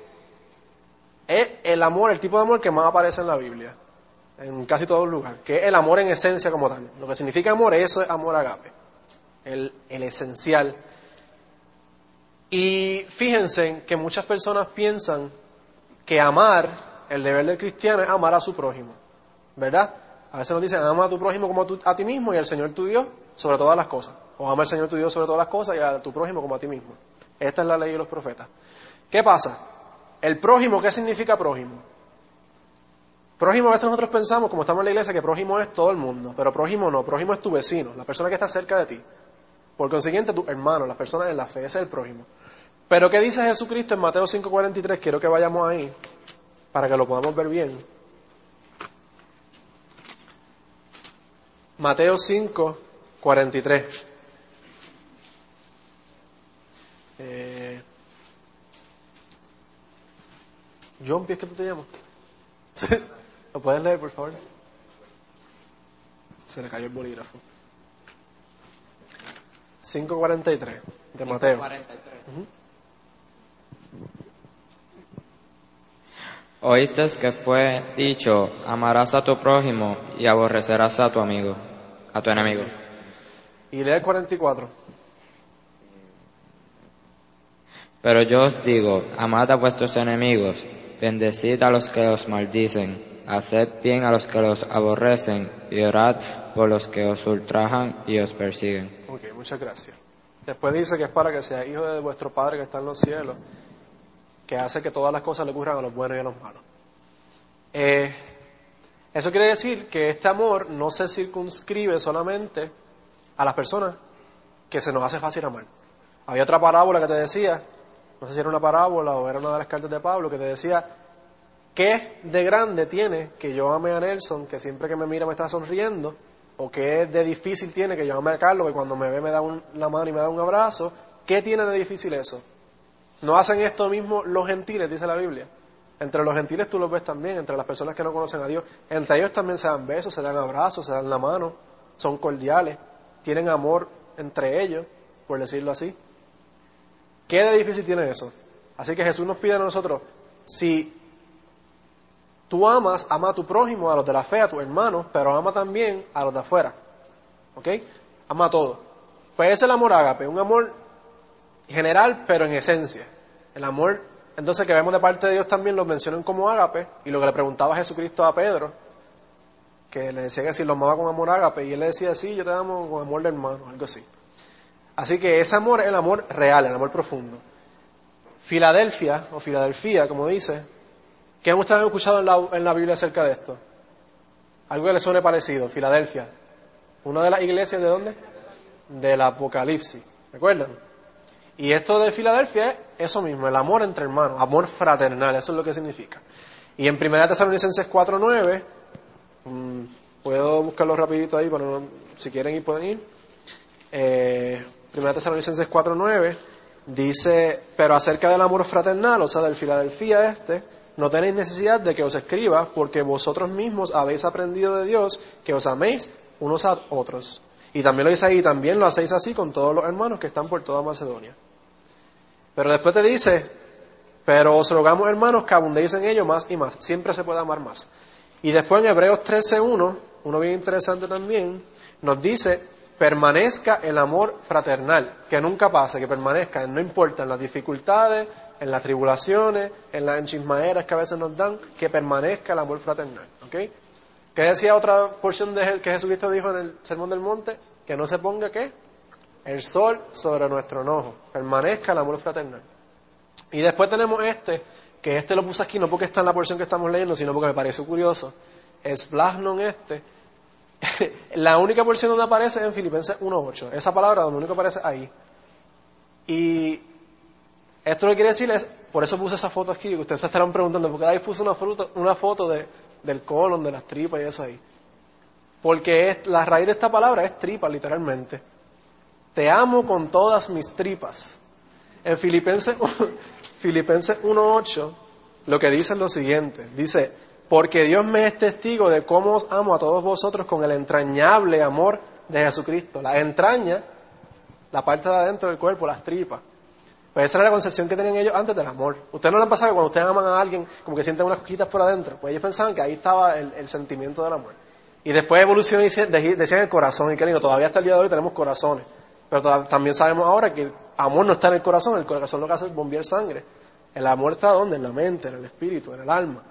es el amor, el tipo de amor que más aparece en la Biblia, en casi todo lugar, que es el amor en esencia como tal. Lo que significa amor, eso es amor ágape, el, el esencial. Y fíjense que muchas personas piensan que amar, el deber del cristiano es amar a su prójimo, ¿verdad? A veces nos dicen, ama a tu prójimo como a, tu, a ti mismo y al Señor tu Dios sobre todas las cosas. O ama al Señor tu Dios sobre todas las cosas y a tu prójimo como a ti mismo. Esta es la ley de los profetas. ¿Qué pasa? El prójimo, ¿qué significa prójimo? Prójimo, a veces nosotros pensamos, como estamos en la iglesia, que prójimo es todo el mundo, pero prójimo no, prójimo es tu vecino, la persona que está cerca de ti. Por consiguiente, tu hermano, las personas en la fe, ese es el prójimo. Pero ¿qué dice Jesucristo en Mateo cinco cuarenta y tres? Quiero que vayamos ahí, para que lo podamos ver bien. Mateo cinco cuarenta y tres. Eh, John, ¿es que tú te llamas? ¿Lo puedes leer, por favor? Se le cayó el bolígrafo. cinco cuarenta y tres de Mateo. cinco cuarenta y tres. Uh-huh. Oíste que fue dicho, amarás a tu prójimo y aborrecerás a tu amigo, a tu enemigo. Y lee el cuarenta y cuatro. Pero yo os digo, amad a vuestros enemigos, bendecid a los que os maldicen, haced bien a los que los aborrecen y orad por los que os ultrajan y os persiguen. Ok, muchas gracias. Después dice que es para que sea hijo de vuestro Padre que está en los cielos, que hace que todas las cosas le ocurran a los buenos y a los malos. Eh, eso quiere decir que este amor no se circunscribe solamente a las personas que se nos hace fácil amar. Había otra parábola que te decía, no sé si era una parábola o era una de las cartas de Pablo, que te decía, ¿qué de grande tiene que yo ame a Nelson, que siempre que me mira me está sonriendo? ¿O qué de difícil tiene que yo ame a Carlos, que cuando me ve me da un, la mano y me da un abrazo? ¿Qué tiene de difícil eso? ¿No hacen esto mismo los gentiles, dice la Biblia? Entre los gentiles tú los ves también, entre las personas que no conocen a Dios. Entre ellos también se dan besos, se dan abrazos, se dan la mano, son cordiales, tienen amor entre ellos, por decirlo así. ¿Qué de difícil tiene eso? Así que Jesús nos pide a nosotros, si tú amas, ama a tu prójimo, a los de la fe, a tus hermanos, pero ama también a los de afuera. ¿Ok? Ama a todos. Pues ese es el amor ágape, un amor general, pero en esencia. El amor, entonces, que vemos de parte de Dios también lo mencionan como ágape, y lo que le preguntaba Jesucristo a Pedro, que le decía que si lo amaba con amor ágape, y él le decía, sí, yo te amo con amor de hermano, algo así. Así que ese amor es el amor real, el amor profundo. Filadelfia, o Filadelfia, como dice, ¿qué ustedes han escuchado en la, en la Biblia acerca de esto? Algo que le suene parecido, Filadelfia. ¿Una de las iglesias de dónde? Del Apocalipsis, ¿recuerdan? Y esto de Filadelfia es eso mismo, el amor entre hermanos, amor fraternal, eso es lo que significa. Y en primera Tesalonicenses cuatro nueve, mmm, puedo buscarlo rapidito ahí, para no, si quieren ir pueden ir. Eh, primera Tesalonicenses cuatro nueve dice, pero acerca del amor fraternal, o sea, del Filadelfia este, no tenéis necesidad de que os escriba, porque vosotros mismos habéis aprendido de Dios que os améis unos a otros. Y también lo dice ahí, también lo hacéis así con todos los hermanos que están por toda Macedonia. Pero después te dice, pero os rogamos, hermanos, que abundéis en ello más y más. Siempre se puede amar más. Y después en Hebreos trece uno, uno bien interesante también, nos dice, permanezca el amor fraternal, que nunca pase, que permanezca, no importa en las dificultades, en las tribulaciones, en las enchismaderas que a veces nos dan, que permanezca el amor fraternal. ¿Ok? ¿Qué decía otra porción de que Jesucristo dijo en el Sermón del Monte? Que no se ponga, ¿qué? El sol sobre nuestro enojo. Permanezca el amor fraternal. Y después tenemos este, que este lo puse aquí no porque está en la porción que estamos leyendo, sino porque me pareció curioso. Es Blasnon este. La única porción donde aparece es en Filipenses uno ocho. Esa palabra donde único aparece ahí. Y esto lo que quiere decir es, por eso puse esa foto aquí, que ustedes se estarán preguntando, ¿por qué ahí puse una foto, una foto de, del colon, de las tripas y eso ahí? Porque es, la raíz de esta palabra es tripa, literalmente. Te amo con todas mis tripas. En Filipenses, Filipenses uno ocho, lo que dice es lo siguiente. Dice, porque Dios me es testigo de cómo os amo a todos vosotros con el entrañable amor de Jesucristo. La entraña, la parte de adentro del cuerpo, las tripas. Pues esa era la concepción que tenían ellos antes del amor. Ustedes no les han pasado que cuando ustedes aman a alguien, como que sienten unas cosquitas por adentro. Pues ellos pensaban que ahí estaba el, el sentimiento del amor. Y después evolucionó y decían el corazón. Y qué lindo, todavía hasta el día de hoy tenemos corazones. Pero también sabemos ahora que el amor no está en el corazón, el corazón lo que hace es bombear sangre. El amor está ¿dónde? En la mente, en el espíritu, en el alma.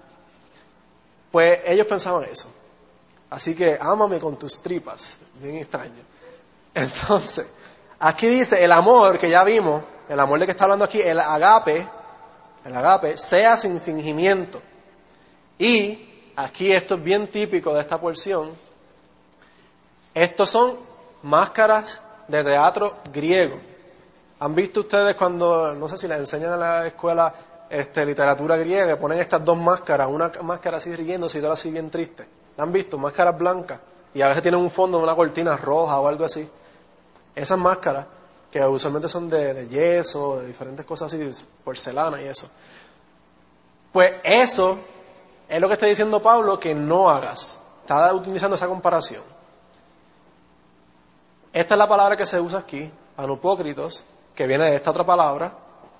Pues ellos pensaban eso. Así que ámame con tus tripas. Bien extraño. Entonces, aquí dice el amor que ya vimos, el amor de que está hablando aquí, el agape, el agape, sea sin fingimiento. Y aquí esto es bien típico de esta porción. Estos son máscaras de teatro griego. ¿Han visto ustedes cuando, no sé si les enseñan en la escuela este, literatura griega, ponen estas dos máscaras, una máscara así riéndose y otra así bien triste? ¿La han visto? Máscaras blancas. Y a veces tienen un fondo de una cortina roja o algo así. Esas máscaras, que usualmente son de, de yeso, de diferentes cosas así, de porcelana y eso. Pues eso es lo que está diciendo Pablo que no hagas. Está utilizando esa comparación. Esta es la palabra que se usa aquí, anupócritos, que viene de esta otra palabra.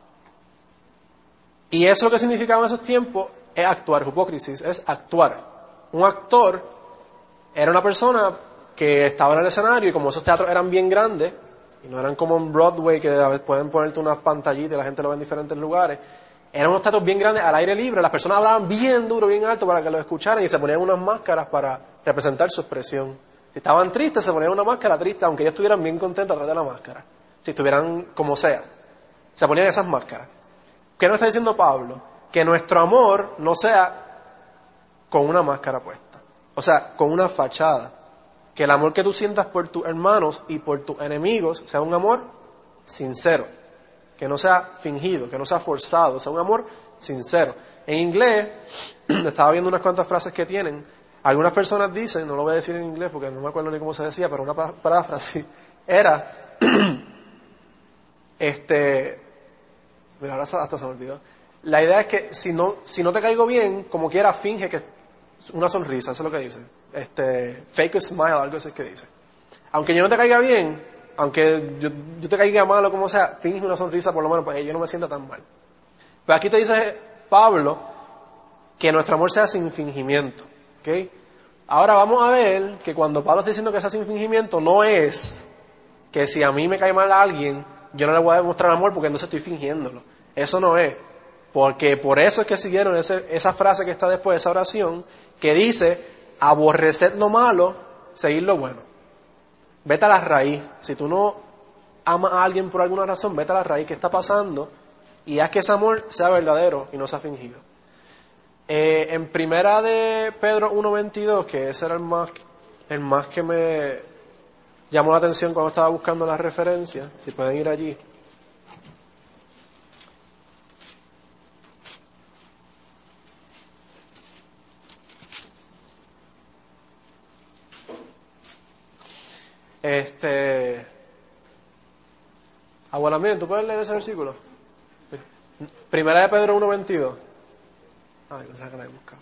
Y eso lo que significaba en esos tiempos es actuar. Hipócrisis es actuar. Un actor era una persona que estaba en el escenario y como esos teatros eran bien grandes, y no eran como en Broadway que a veces pueden ponerte unas pantallitas y la gente lo ve en diferentes lugares, eran unos teatros bien grandes al aire libre, las personas hablaban bien duro, bien alto para que lo escucharan y se ponían unas máscaras para representar su expresión. Si estaban tristes, se ponían una máscara triste, aunque ellos estuvieran bien contentos a través de la máscara. Si estuvieran como sea, se ponían esas máscaras. ¿Qué nos está diciendo Pablo? Que nuestro amor no sea con una máscara puesta, o sea, con una fachada. Que el amor que tú sientas por tus hermanos y por tus enemigos sea un amor sincero, que no sea fingido, que no sea forzado, sea un amor sincero. En inglés, estaba viendo unas cuantas frases que tienen. Algunas personas dicen, no lo voy a decir en inglés porque no me acuerdo ni cómo se decía, pero una paráfrasis era, este, mira, ahora hasta se me olvidó. La idea es que si no, si no te caigo bien, como quiera, finge que una sonrisa, eso es lo que dice. Este, fake a smile, algo así es que dice. Aunque yo no te caiga bien, aunque yo, yo te caiga mal o como sea, finge una sonrisa por lo menos para que yo no me sienta tan mal. Pero aquí te dice Pablo que nuestro amor sea sin fingimiento. ¿Okay? Ahora vamos a ver que cuando Pablo está diciendo que sea sin fingimiento, no es que si a mí me cae mal a alguien, yo no le voy a demostrar amor porque entonces estoy fingiéndolo. Eso no es. Porque por eso es que siguieron ese, esa frase que está después de esa oración, que dice, aborreced lo malo, seguid lo bueno. Vete a la raíz. Si tú no amas a alguien por alguna razón, vete a la raíz que está pasando y haz que ese amor sea verdadero y no sea fingido. Eh, en primera de Pedro uno veintidós, que ese era el más, el más que me llamó la atención cuando estaba buscando las referencias, si pueden ir allí. Este, abuela, miren, ¿tú puedes leer ese versículo? Primera de Pedro uno veintidós. Ay, no sé que la he buscado.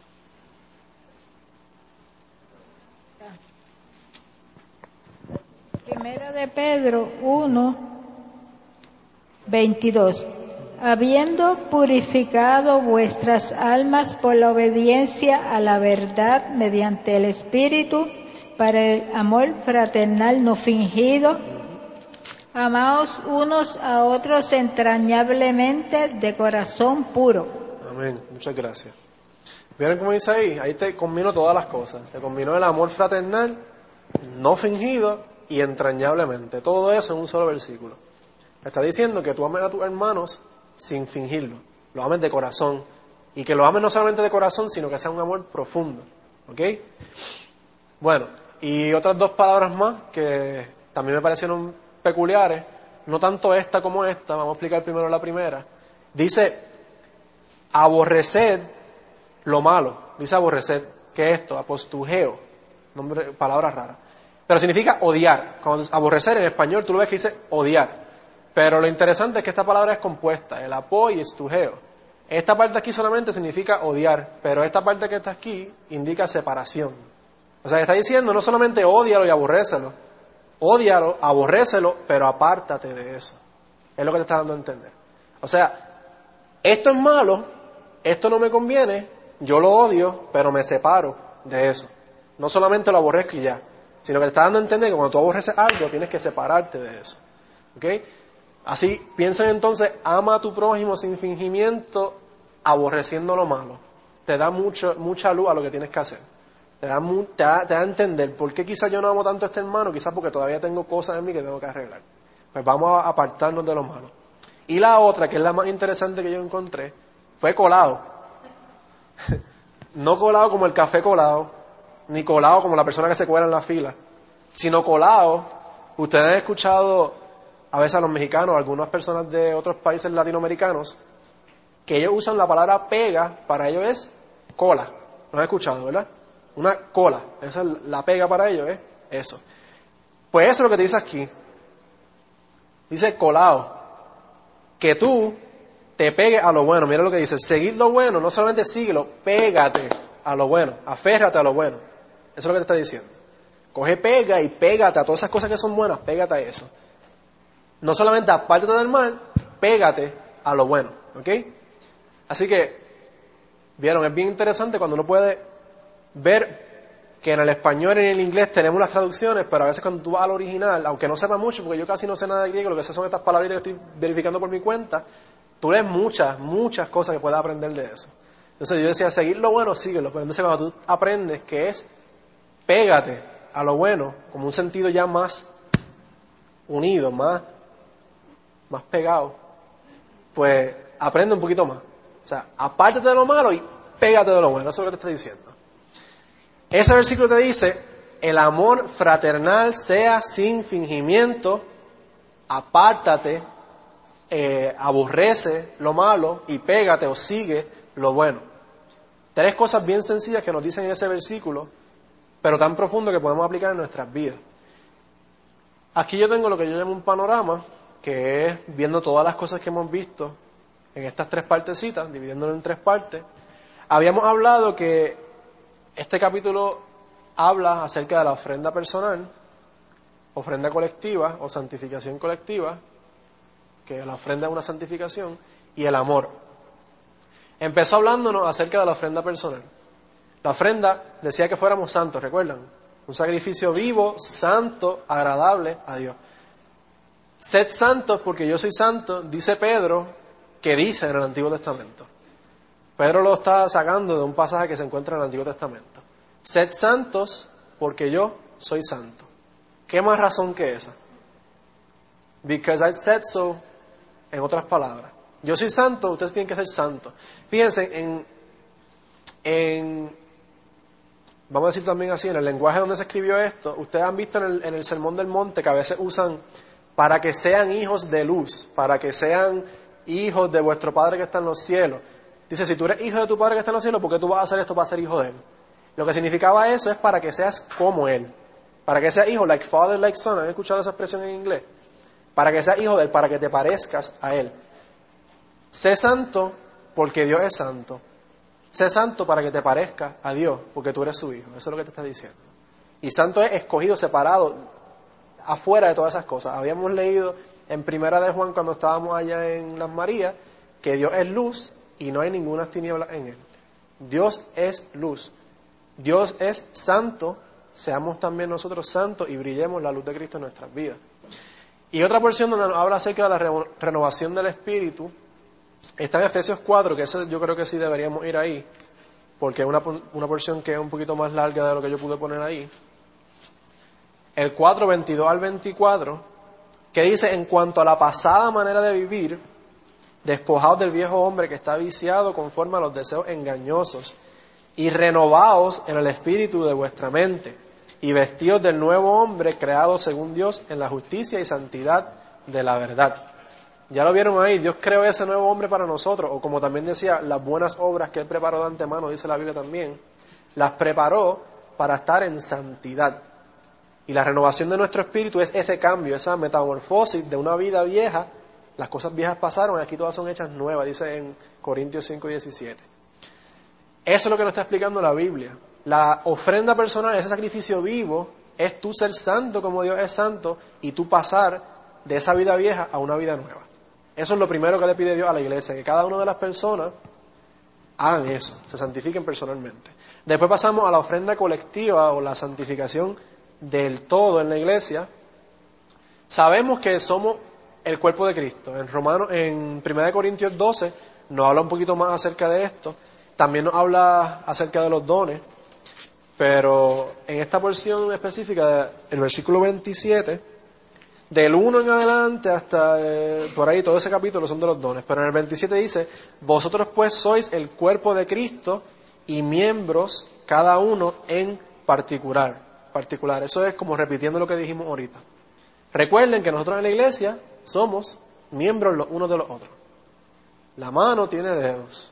Primera de Pedro uno veintidós. Habiendo purificado vuestras almas por la obediencia a la verdad mediante el Espíritu, para el amor fraternal no fingido, amaos unos a otros entrañablemente de corazón puro. Amén, muchas gracias. ¿Vieron cómo dice ahí? Ahí te combinó todas las cosas. Te combinó el amor fraternal, no fingido y entrañablemente. Todo eso en un solo versículo. Está diciendo que tú ames a tus hermanos sin fingirlo. Lo ames de corazón. Y que lo ames no solamente de corazón, sino que sea un amor profundo. ¿Ok? Bueno, y otras dos palabras más que también me parecieron peculiares. No tanto esta como esta. Vamos a explicar primero la primera. Dice, aborreced lo malo. Dice aborreced. ¿Qué es esto? Apostugeo. Nombre, palabra rara. Pero significa odiar. Cuando aborrecer en español tú lo ves que dice odiar. Pero lo interesante es que esta palabra es compuesta. El apo y estugeo. Esta parte aquí solamente significa odiar. Pero esta parte que está aquí indica separación. O sea, está diciendo no solamente ódialo y aborrécelo. Ódialo, aborrécelo, pero apártate de eso. Es lo que te está dando a entender. O sea, esto es malo, esto no me conviene, yo lo odio, pero me separo de eso. No solamente lo aborrezco y ya, sino que te está dando a entender que cuando tú aborreces algo, tienes que separarte de eso. ¿Ok? Así, piensen entonces, ama a tu prójimo sin fingimiento, aborreciendo lo malo. Te da mucho, mucha luz a lo que tienes que hacer. Te da, te, da, te da a entender por qué quizás yo no amo tanto a este hermano, quizás porque todavía tengo cosas en mí que tengo que arreglar. Pues vamos a apartarnos de lo malo. Y la otra, que es la más interesante que yo encontré, fue colado. No colado como el café colado, ni colado como la persona que se cuela en la fila, sino colado. Ustedes han escuchado a veces a los mexicanos, a algunas personas de otros países latinoamericanos, que ellos usan la palabra pega, para ellos es cola. ¿Lo han escuchado, verdad? Una cola. Esa es la pega para ellos, ¿eh? Eso. Pues eso es lo que te dice aquí. Dice colado. Que tú te pegues a lo bueno. Mira lo que dice. Seguir lo bueno, no solamente síguelo, pégate a lo bueno. Aférrate a lo bueno. Eso es lo que te está diciendo. Coge pega y pégate a todas esas cosas que son buenas, pégate a eso. No solamente apártate del mal, pégate a lo bueno. ¿Ok? Así que, vieron, es bien interesante cuando uno puede ver que en el español y en el inglés tenemos las traducciones, pero a veces cuando tú vas al original, aunque no sepa mucho, porque yo casi no sé nada de griego, lo que sé son estas palabritas que estoy verificando por mi cuenta, tú lees muchas, muchas cosas que puedes aprender de eso. Entonces yo decía, seguir lo bueno, síguelo, pero entonces cuando tú aprendes que es pégate a lo bueno, como un sentido ya más unido, más, más pegado, pues aprende un poquito más. O sea, apártate de lo malo y pégate de lo bueno, eso es lo que te está diciendo. Ese versículo te dice, el amor fraternal sea sin fingimiento, apártate, eh, aborrece lo malo y pégate o sigue lo bueno. Tres cosas bien sencillas que nos dicen en ese versículo, pero tan profundo que podemos aplicar en nuestras vidas. Aquí yo tengo lo que yo llamo un panorama, que es viendo todas las cosas que hemos visto en estas tres partecitas, dividiéndolo en tres partes. Habíamos hablado que este capítulo habla acerca de la ofrenda personal, ofrenda colectiva o santificación colectiva, que la ofrenda es una santificación, y el amor. Empezó hablándonos acerca de la ofrenda personal. La ofrenda decía que fuéramos santos, ¿recuerdan? Un sacrificio vivo, santo, agradable a Dios. Sed santos porque yo soy santo, dice Pedro, que dice en el Antiguo Testamento. Pedro lo está sacando de un pasaje que se encuentra en el Antiguo Testamento. Sed santos porque yo soy santo. ¿Qué más razón que esa? Because I said so, en otras palabras. Yo soy santo, ustedes tienen que ser santos. Fíjense, en, en, vamos a decir también así, en el lenguaje donde se escribió esto, ustedes han visto en el, en el Sermón del Monte que a veces usan para que sean hijos de luz, para que sean hijos de vuestro Padre que está en los cielos. Dice, si tú eres hijo de tu Padre que está en los cielos, ¿por qué tú vas a hacer esto para ser hijo de Él? Lo que significaba eso es para que seas como Él. Para que seas hijo, like father, like son. ¿Han escuchado esa expresión en inglés? Para que seas hijo de Él, para que te parezcas a Él. Sé santo porque Dios es santo. Sé santo para que te parezcas a Dios, porque tú eres su hijo. Eso es lo que te está diciendo. Y santo es escogido, separado, afuera de todas esas cosas. Habíamos leído en Primera de Juan, cuando estábamos allá en Las Marías, que Dios es luz y no hay ninguna tiniebla en Él. Dios es luz. Dios es santo. Seamos también nosotros santos y brillemos la luz de Cristo en nuestras vidas. Y otra porción donde nos habla acerca de la re- renovación del Espíritu está en Efesios cuatro, que eso yo creo que sí deberíamos ir ahí, porque es una, una porción que es un poquito más larga de lo que yo pude poner ahí. El cuatro, veintidós al veinticuatro, que dice, en cuanto a la pasada manera de vivir, despojaos del viejo hombre que está viciado conforme a los deseos engañosos, y renovaos en el espíritu de vuestra mente, y vestidos del nuevo hombre creado según Dios en la justicia y santidad de la verdad. Ya lo vieron ahí, Dios creó ese nuevo hombre para nosotros, o como también decía, las buenas obras que Él preparó de antemano, dice la Biblia también, las preparó para estar en santidad. Y la renovación de nuestro espíritu es ese cambio, esa metamorfosis de una vida vieja. Las cosas viejas pasaron, aquí todas son hechas nuevas, dice en Corintios cinco diecisiete. Eso es lo que nos está explicando la Biblia. La ofrenda personal, ese sacrificio vivo, es tú ser santo como Dios es santo y tú pasar de esa vida vieja a una vida nueva. Eso es lo primero que le pide Dios a la iglesia, que cada una de las personas hagan eso, se santifiquen personalmente. Después pasamos a la ofrenda colectiva o la santificación del todo en la iglesia. Sabemos que somos el cuerpo de Cristo. En Romanos, en Primera de Corintios doce nos habla un poquito más acerca de esto. También nos habla acerca de los dones, pero en esta porción específica, el versículo veintisiete, del uno en adelante hasta eh, por ahí, todo ese capítulo son de los dones, pero en el veintisiete dice, vosotros pues sois el cuerpo de Cristo y miembros cada uno en particular. particular. Eso es como repitiendo lo que dijimos ahorita. Recuerden que nosotros en la iglesia somos miembros los unos de los otros. La mano tiene dedos.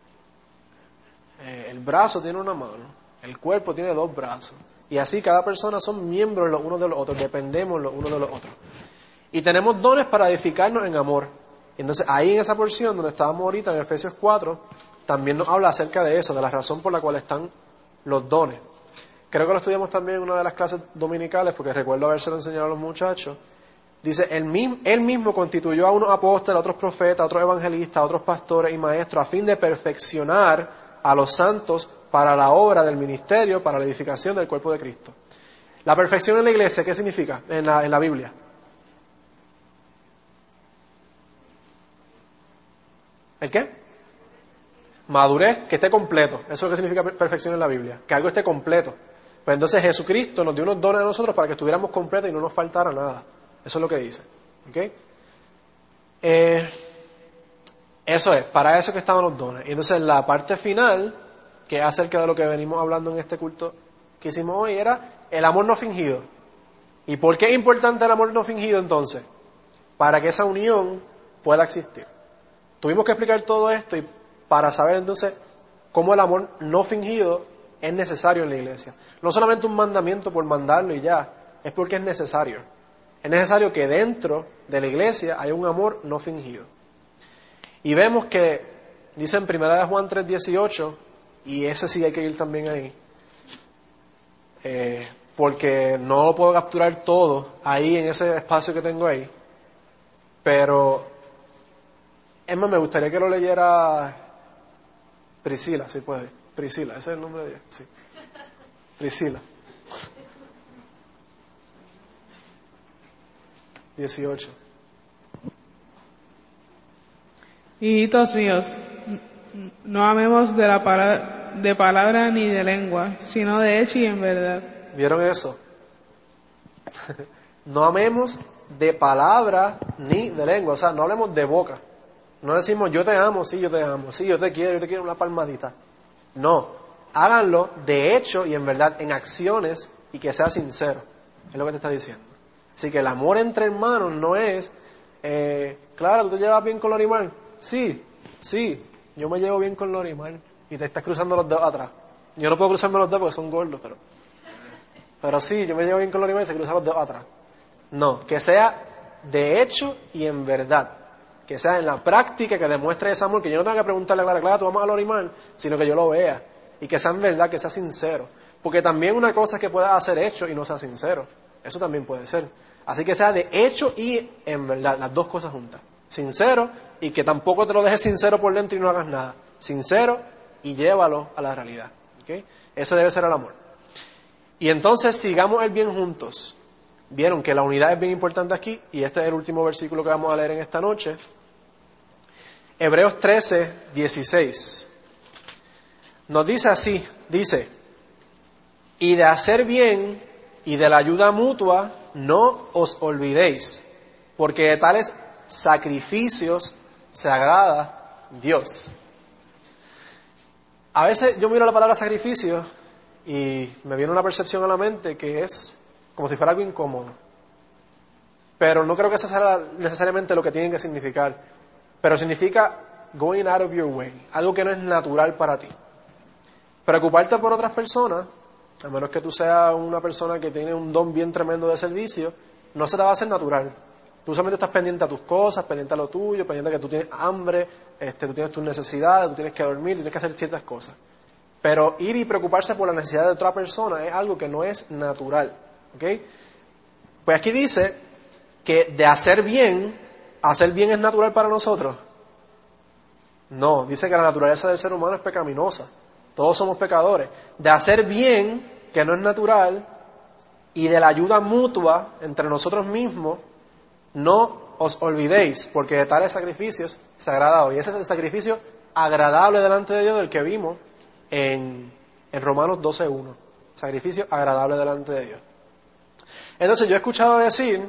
Eh, el brazo tiene una mano. El cuerpo tiene dos brazos. Y así cada persona son miembros los unos de los otros. Dependemos los unos de los otros. Y tenemos dones para edificarnos en amor. Entonces ahí en esa porción donde estábamos ahorita en Efesios cuatro, también nos habla acerca de eso, de la razón por la cual están los dones. Creo que lo estudiamos también en una de las clases dominicales, porque recuerdo habérselo enseñado a los muchachos. Dice, él mismo, él mismo constituyó a unos apóstoles, a otros profetas, a otros evangelistas, a otros pastores y maestros, a fin de perfeccionar a los santos para la obra del ministerio, para la edificación del cuerpo de Cristo. La perfección en la iglesia, ¿qué significa en la, en la Biblia? ¿El qué? Madurez, que esté completo. Eso es lo que significa perfección en la Biblia, que algo esté completo. Pues entonces Jesucristo nos dio unos dones a nosotros para que estuviéramos completos y no nos faltara nada. Eso es lo que dice. ¿Okay? Eh, eso es, para eso que estaban los dones. Y entonces la parte final, que es acerca de lo que venimos hablando en este culto que hicimos hoy, era el amor no fingido. ¿Y por qué es importante el amor no fingido entonces? Para que esa unión pueda existir. Tuvimos que explicar todo esto y para saber entonces cómo el amor no fingido es necesario en la iglesia. No solamente un mandamiento por mandarlo y ya, es porque es necesario. Es necesario que dentro de la iglesia haya un amor no fingido. Y vemos que, dice en primera de Juan tres dieciocho, y ese sí hay que ir también ahí, eh, porque no lo puedo capturar todo ahí en ese espacio que tengo ahí, pero es más, me gustaría que lo leyera Priscila, si puede. Priscila, ese es el nombre de ella, sí. Priscila. dieciocho. Hijitos míos, no amemos de la palabra, de palabra ni de lengua, sino de hecho y en verdad. ¿Vieron eso? No amemos de palabra ni de lengua, o sea, no hablemos de boca. No decimos yo te amo, sí yo te amo, sí yo te quiero, yo te quiero una palmadita. No, háganlo de hecho y en verdad, en acciones y que sea sincero. Es lo que te está diciendo. Así que el amor entre hermanos no es, eh, claro, ¿tú te llevas bien con Lorimar? Sí, sí, yo me llevo bien con Lorimar y te estás cruzando los dedos atrás. Yo no puedo cruzarme los dedos porque son gordos, pero pero sí, yo me llevo bien con Lorimar y se cruza los dedos atrás. No, que sea de hecho y en verdad. Que sea en la práctica, que demuestre ese amor, que yo no tenga que preguntarle a Clara, Clara, tú vamos a Lorimar, sino que yo lo vea. Y que sea en verdad, que sea sincero. Porque también una cosa es que puedas hacer hecho y no sea sincero. Eso también puede ser. Así que sea de hecho y en verdad, las dos cosas juntas. Sincero y que tampoco te lo dejes sincero por dentro y no hagas nada. Sincero y llévalo a la realidad. ¿Okay? Ese debe ser el amor. Y entonces sigamos el bien juntos. Vieron que la unidad es bien importante aquí y este es el último versículo que vamos a leer en esta noche. Hebreos trece, dieciséis. Nos dice así, dice, y de hacer bien y de la ayuda mutua no os olvidéis, porque de tales sacrificios se agrada Dios. A veces yo miro la palabra sacrificio y me viene una percepción a la mente que es como si fuera algo incómodo. Pero no creo que eso sea necesariamente lo que tiene que significar. Pero significa going out of your way, algo que no es natural para ti. Preocuparte por otras personas, a menos que tú seas una persona que tiene un don bien tremendo de servicio, no se te va a hacer natural. Tú solamente estás pendiente a tus cosas, pendiente a lo tuyo, pendiente a que tú tienes hambre, este, tú tienes tus necesidades, tú tienes que dormir, tienes que hacer ciertas cosas. Pero ir y preocuparse por la necesidad de otra persona es algo que no es natural. ¿Okay? Pues aquí dice que de hacer bien, hacer bien es natural para nosotros. No, dice que la naturaleza del ser humano es pecaminosa. Todos somos pecadores. De hacer bien, que no es natural, y de la ayuda mutua entre nosotros mismos, no os olvidéis, porque de tales sacrificios se agrada hoy. Ese es el sacrificio agradable delante de Dios del que vimos en, en Romanos doce uno. Sacrificio agradable delante de Dios. Entonces yo he escuchado decir,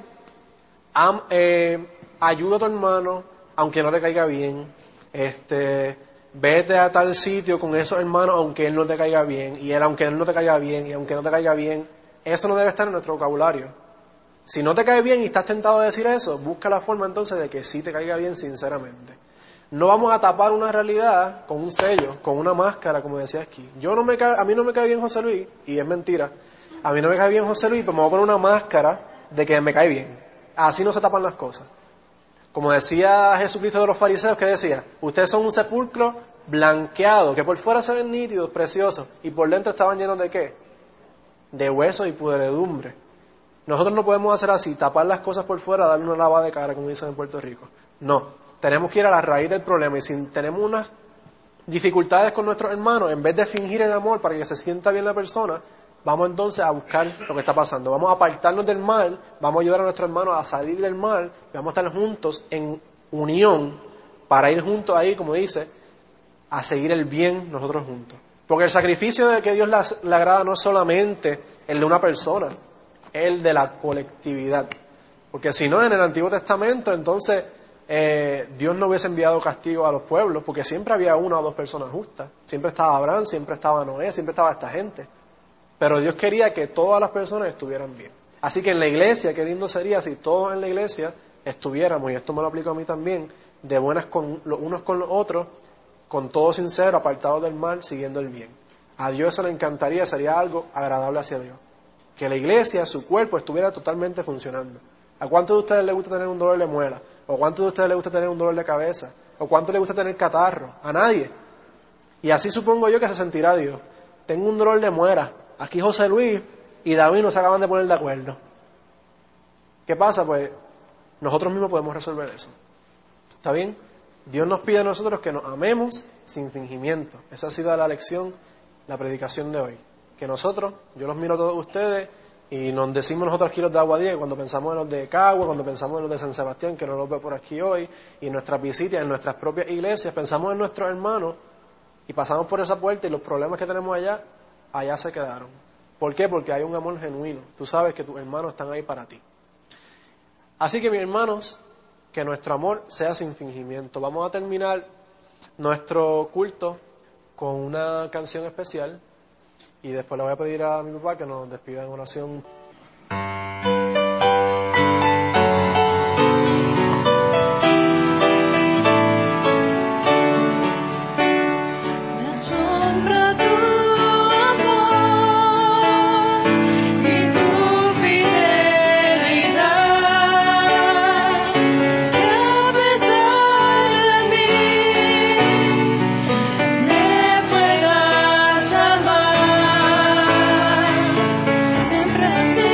am, eh, ayuda a tu hermano, aunque no te caiga bien, este, vete a tal sitio con esos hermanos aunque él no te caiga bien, y él aunque él no te caiga bien, y aunque no te caiga bien. Eso no debe estar en nuestro vocabulario. Si no te cae bien y estás tentado a decir eso, busca la forma entonces de que sí te caiga bien sinceramente. No vamos a tapar una realidad con un sello, con una máscara, como decía aquí. Yo no me cae, a mí no me cae bien José Luis, y es mentira. A mí no me cae bien José Luis, pero me voy a poner una máscara de que me cae bien. Así no se tapan las cosas. Como decía Jesucristo de los fariseos, que decía, ustedes son un sepulcro blanqueado, que por fuera se ven nítidos, preciosos, y por dentro estaban llenos de ¿qué? De huesos y pudredumbre. Nosotros no podemos hacer así, tapar las cosas por fuera, darle una lavada de cara, como dicen en Puerto Rico. No, tenemos que ir a la raíz del problema, y si tenemos unas dificultades con nuestros hermanos, en vez de fingir el amor para que se sienta bien la persona, vamos entonces a buscar lo que está pasando. Vamos a apartarnos del mal, vamos a ayudar a nuestros hermanos a salir del mal, y vamos a estar juntos en unión para ir juntos ahí, como dice, a seguir el bien nosotros juntos. Porque el sacrificio de que Dios le agrada no es solamente el de una persona, es el de la colectividad. Porque si no, en el Antiguo Testamento, entonces eh, Dios no hubiese enviado castigo a los pueblos, porque siempre había una o dos personas justas. Siempre estaba Abraham, siempre estaba Noé, siempre estaba esta gente. Pero Dios quería que todas las personas estuvieran bien. Así que en la iglesia, qué lindo sería si todos en la iglesia estuviéramos, y esto me lo aplico a mí también, de buenas con los unos con los otros, con todo sincero, apartados del mal, siguiendo el bien. A Dios eso le encantaría, sería algo agradable hacia Dios. Que la iglesia, su cuerpo, estuviera totalmente funcionando. ¿A cuántos de ustedes les gusta tener un dolor de muela? ¿O a cuántos de ustedes les gusta tener un dolor de cabeza? ¿O cuántos les gusta tener catarro? A nadie. Y así supongo yo que se sentirá Dios. Tengo un dolor de muela. Aquí José Luis y David no se acaban de poner de acuerdo. ¿Qué pasa? Pues nosotros mismos podemos resolver eso. ¿Está bien? Dios nos pide a nosotros que nos amemos sin fingimiento. Esa ha sido la lección, la predicación de hoy. Que nosotros, yo los miro a todos ustedes y nos decimos nosotros aquí los de Aguadilla, cuando pensamos en los de Cagua, cuando pensamos en los de San Sebastián, que no los veo por aquí hoy, y en nuestras visitas, en nuestras propias iglesias, pensamos en nuestros hermanos y pasamos por esa puerta y los problemas que tenemos allá, allá se quedaron. ¿Por qué? Porque hay un amor genuino. Tú sabes que tus hermanos están ahí para ti. Así que mis hermanos, que nuestro amor sea sin fingimiento. Vamos a terminar nuestro culto con una canción especial y después le voy a pedir a mi papá que nos despida en oración. Siempre así.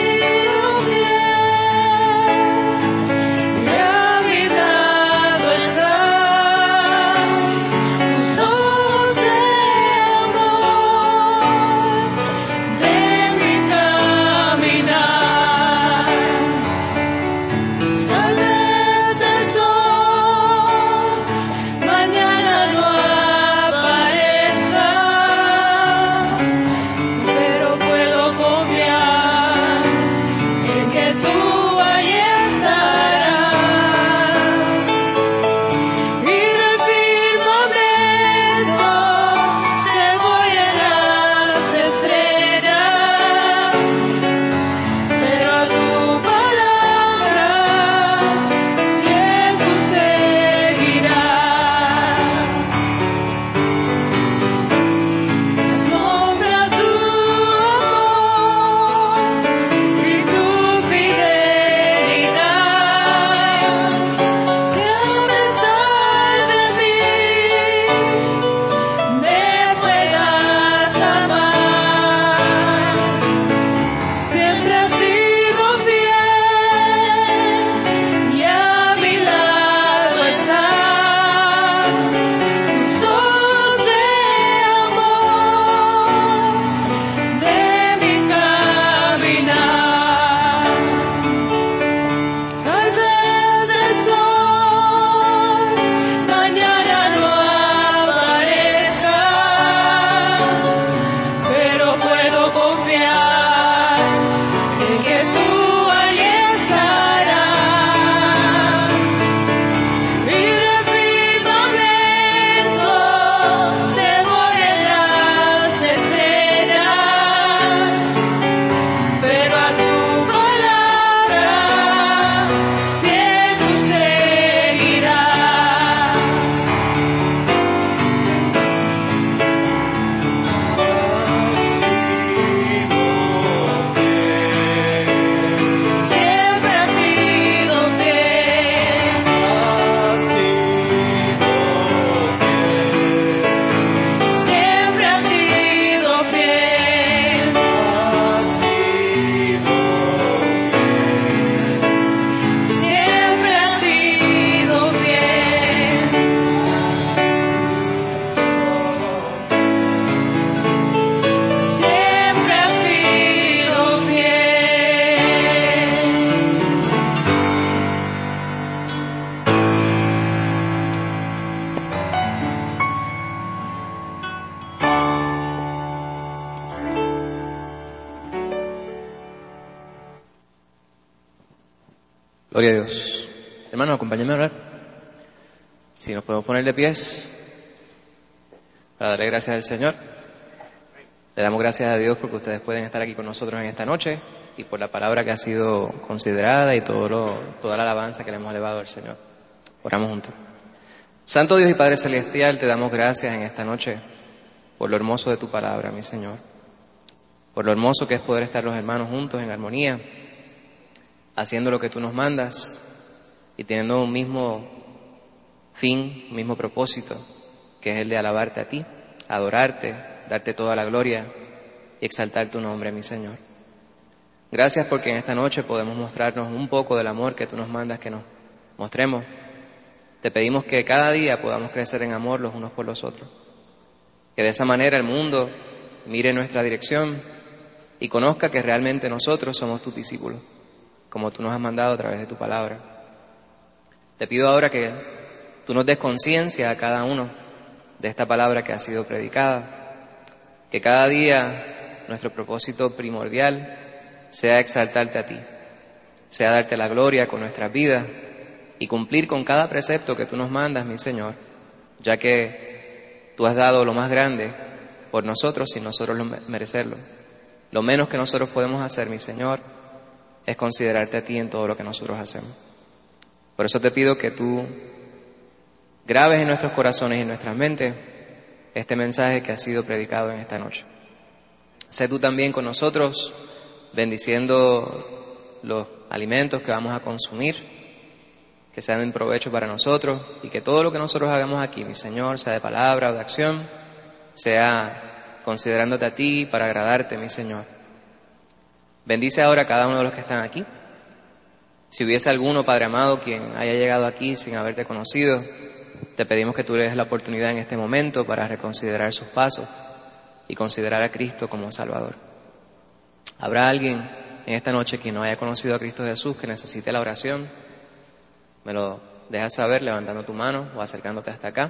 Gloria a Dios. Hermanos, acompáñenme a orar. Si nos podemos poner de pies para darle gracias al Señor. Le damos gracias a Dios porque ustedes pueden estar aquí con nosotros en esta noche y por la palabra que ha sido considerada y todo lo, toda la alabanza que le hemos elevado al Señor. Oramos juntos. Santo Dios y Padre Celestial, te damos gracias en esta noche por lo hermoso de tu palabra, mi Señor. Por lo hermoso que es poder estar los hermanos juntos en armonía, haciendo lo que tú nos mandas y teniendo un mismo fin, un mismo propósito, que es el de alabarte a ti, adorarte, darte toda la gloria y exaltar tu nombre, mi Señor. Gracias porque en esta noche podemos mostrarnos un poco del amor que tú nos mandas que nos mostremos. Te pedimos que cada día podamos crecer en amor los unos por los otros. Que de esa manera el mundo mire nuestra dirección y conozca que realmente nosotros somos tus discípulos, como tú nos has mandado a través de tu palabra. Te pido ahora que tú nos des conciencia a cada uno de esta palabra que ha sido predicada, que cada día nuestro propósito primordial sea exaltarte a ti, sea darte la gloria con nuestras vidas y cumplir con cada precepto que tú nos mandas, mi Señor, ya que tú has dado lo más grande por nosotros sin nosotros merecerlo. Lo menos que nosotros podemos hacer, mi Señor, es considerarte a ti en todo lo que nosotros hacemos. Por eso te pido que tú grabes en nuestros corazones y en nuestras mentes este mensaje que ha sido predicado en esta noche. Sé tú también con nosotros, bendiciendo los alimentos que vamos a consumir, que sean en provecho para nosotros y que todo lo que nosotros hagamos aquí, mi Señor, sea de palabra o de acción, sea considerándote a ti para agradarte, mi Señor. Bendice ahora a cada uno de los que están aquí. Si hubiese alguno, Padre amado, quien haya llegado aquí sin haberte conocido, te pedimos que tú le des la oportunidad en este momento para reconsiderar sus pasos y considerar a Cristo como Salvador. ¿Habrá alguien en esta noche que no haya conocido a Cristo Jesús, que necesite la oración? Me lo dejas saber levantando tu mano o acercándote hasta acá.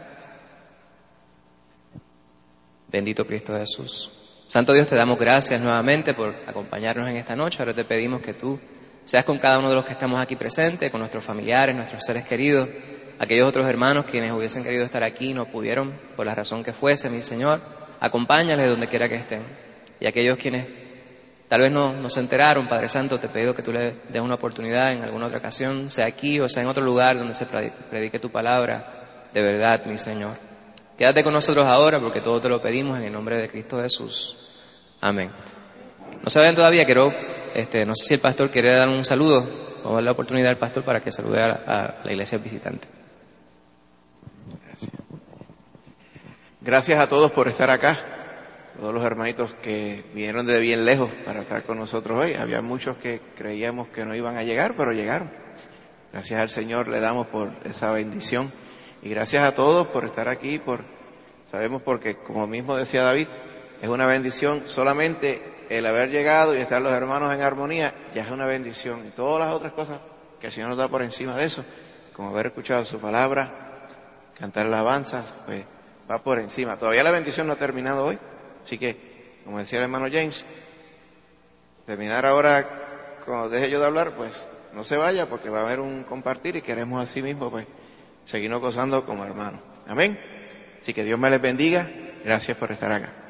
Bendito Cristo Jesús. Santo Dios, te damos gracias nuevamente por acompañarnos en esta noche. Ahora te pedimos que tú seas con cada uno de los que estamos aquí presentes, con nuestros familiares, nuestros seres queridos, aquellos otros hermanos quienes hubiesen querido estar aquí y no pudieron, por la razón que fuese, mi Señor. Acompáñales donde quiera que estén. Y aquellos quienes tal vez no, no se enteraron, Padre Santo, te pido que tú les des una oportunidad en alguna otra ocasión, sea aquí o sea en otro lugar donde se predique tu palabra, de verdad, mi Señor. Quédate con nosotros ahora porque todo te lo pedimos en el nombre de Cristo Jesús. Amén. No saben todavía, quiero, este, no sé si el pastor quiere dar un saludo. Vamos a dar la oportunidad al pastor para que salude a la, a la iglesia visitante. Gracias. Gracias a todos por estar acá. Todos los hermanitos que vinieron de bien lejos para estar con nosotros hoy. Había muchos que creíamos que no iban a llegar, pero llegaron. Gracias al Señor le damos por esa bendición. Y gracias a todos por estar aquí, por sabemos porque, como mismo decía David, es una bendición solamente el haber llegado y estar los hermanos en armonía, ya es una bendición. Y todas las otras cosas que el Señor nos da por encima de eso, como haber escuchado su palabra, cantar alabanzas, pues va por encima. Todavía la bendición no ha terminado hoy, así que, como decía el hermano James, terminar ahora, cuando deje yo de hablar, pues no se vaya porque va a haber un compartir y queremos así mismo, pues, seguirnos gozando como hermanos. Amén. Así que Dios me les bendiga. Gracias por estar acá.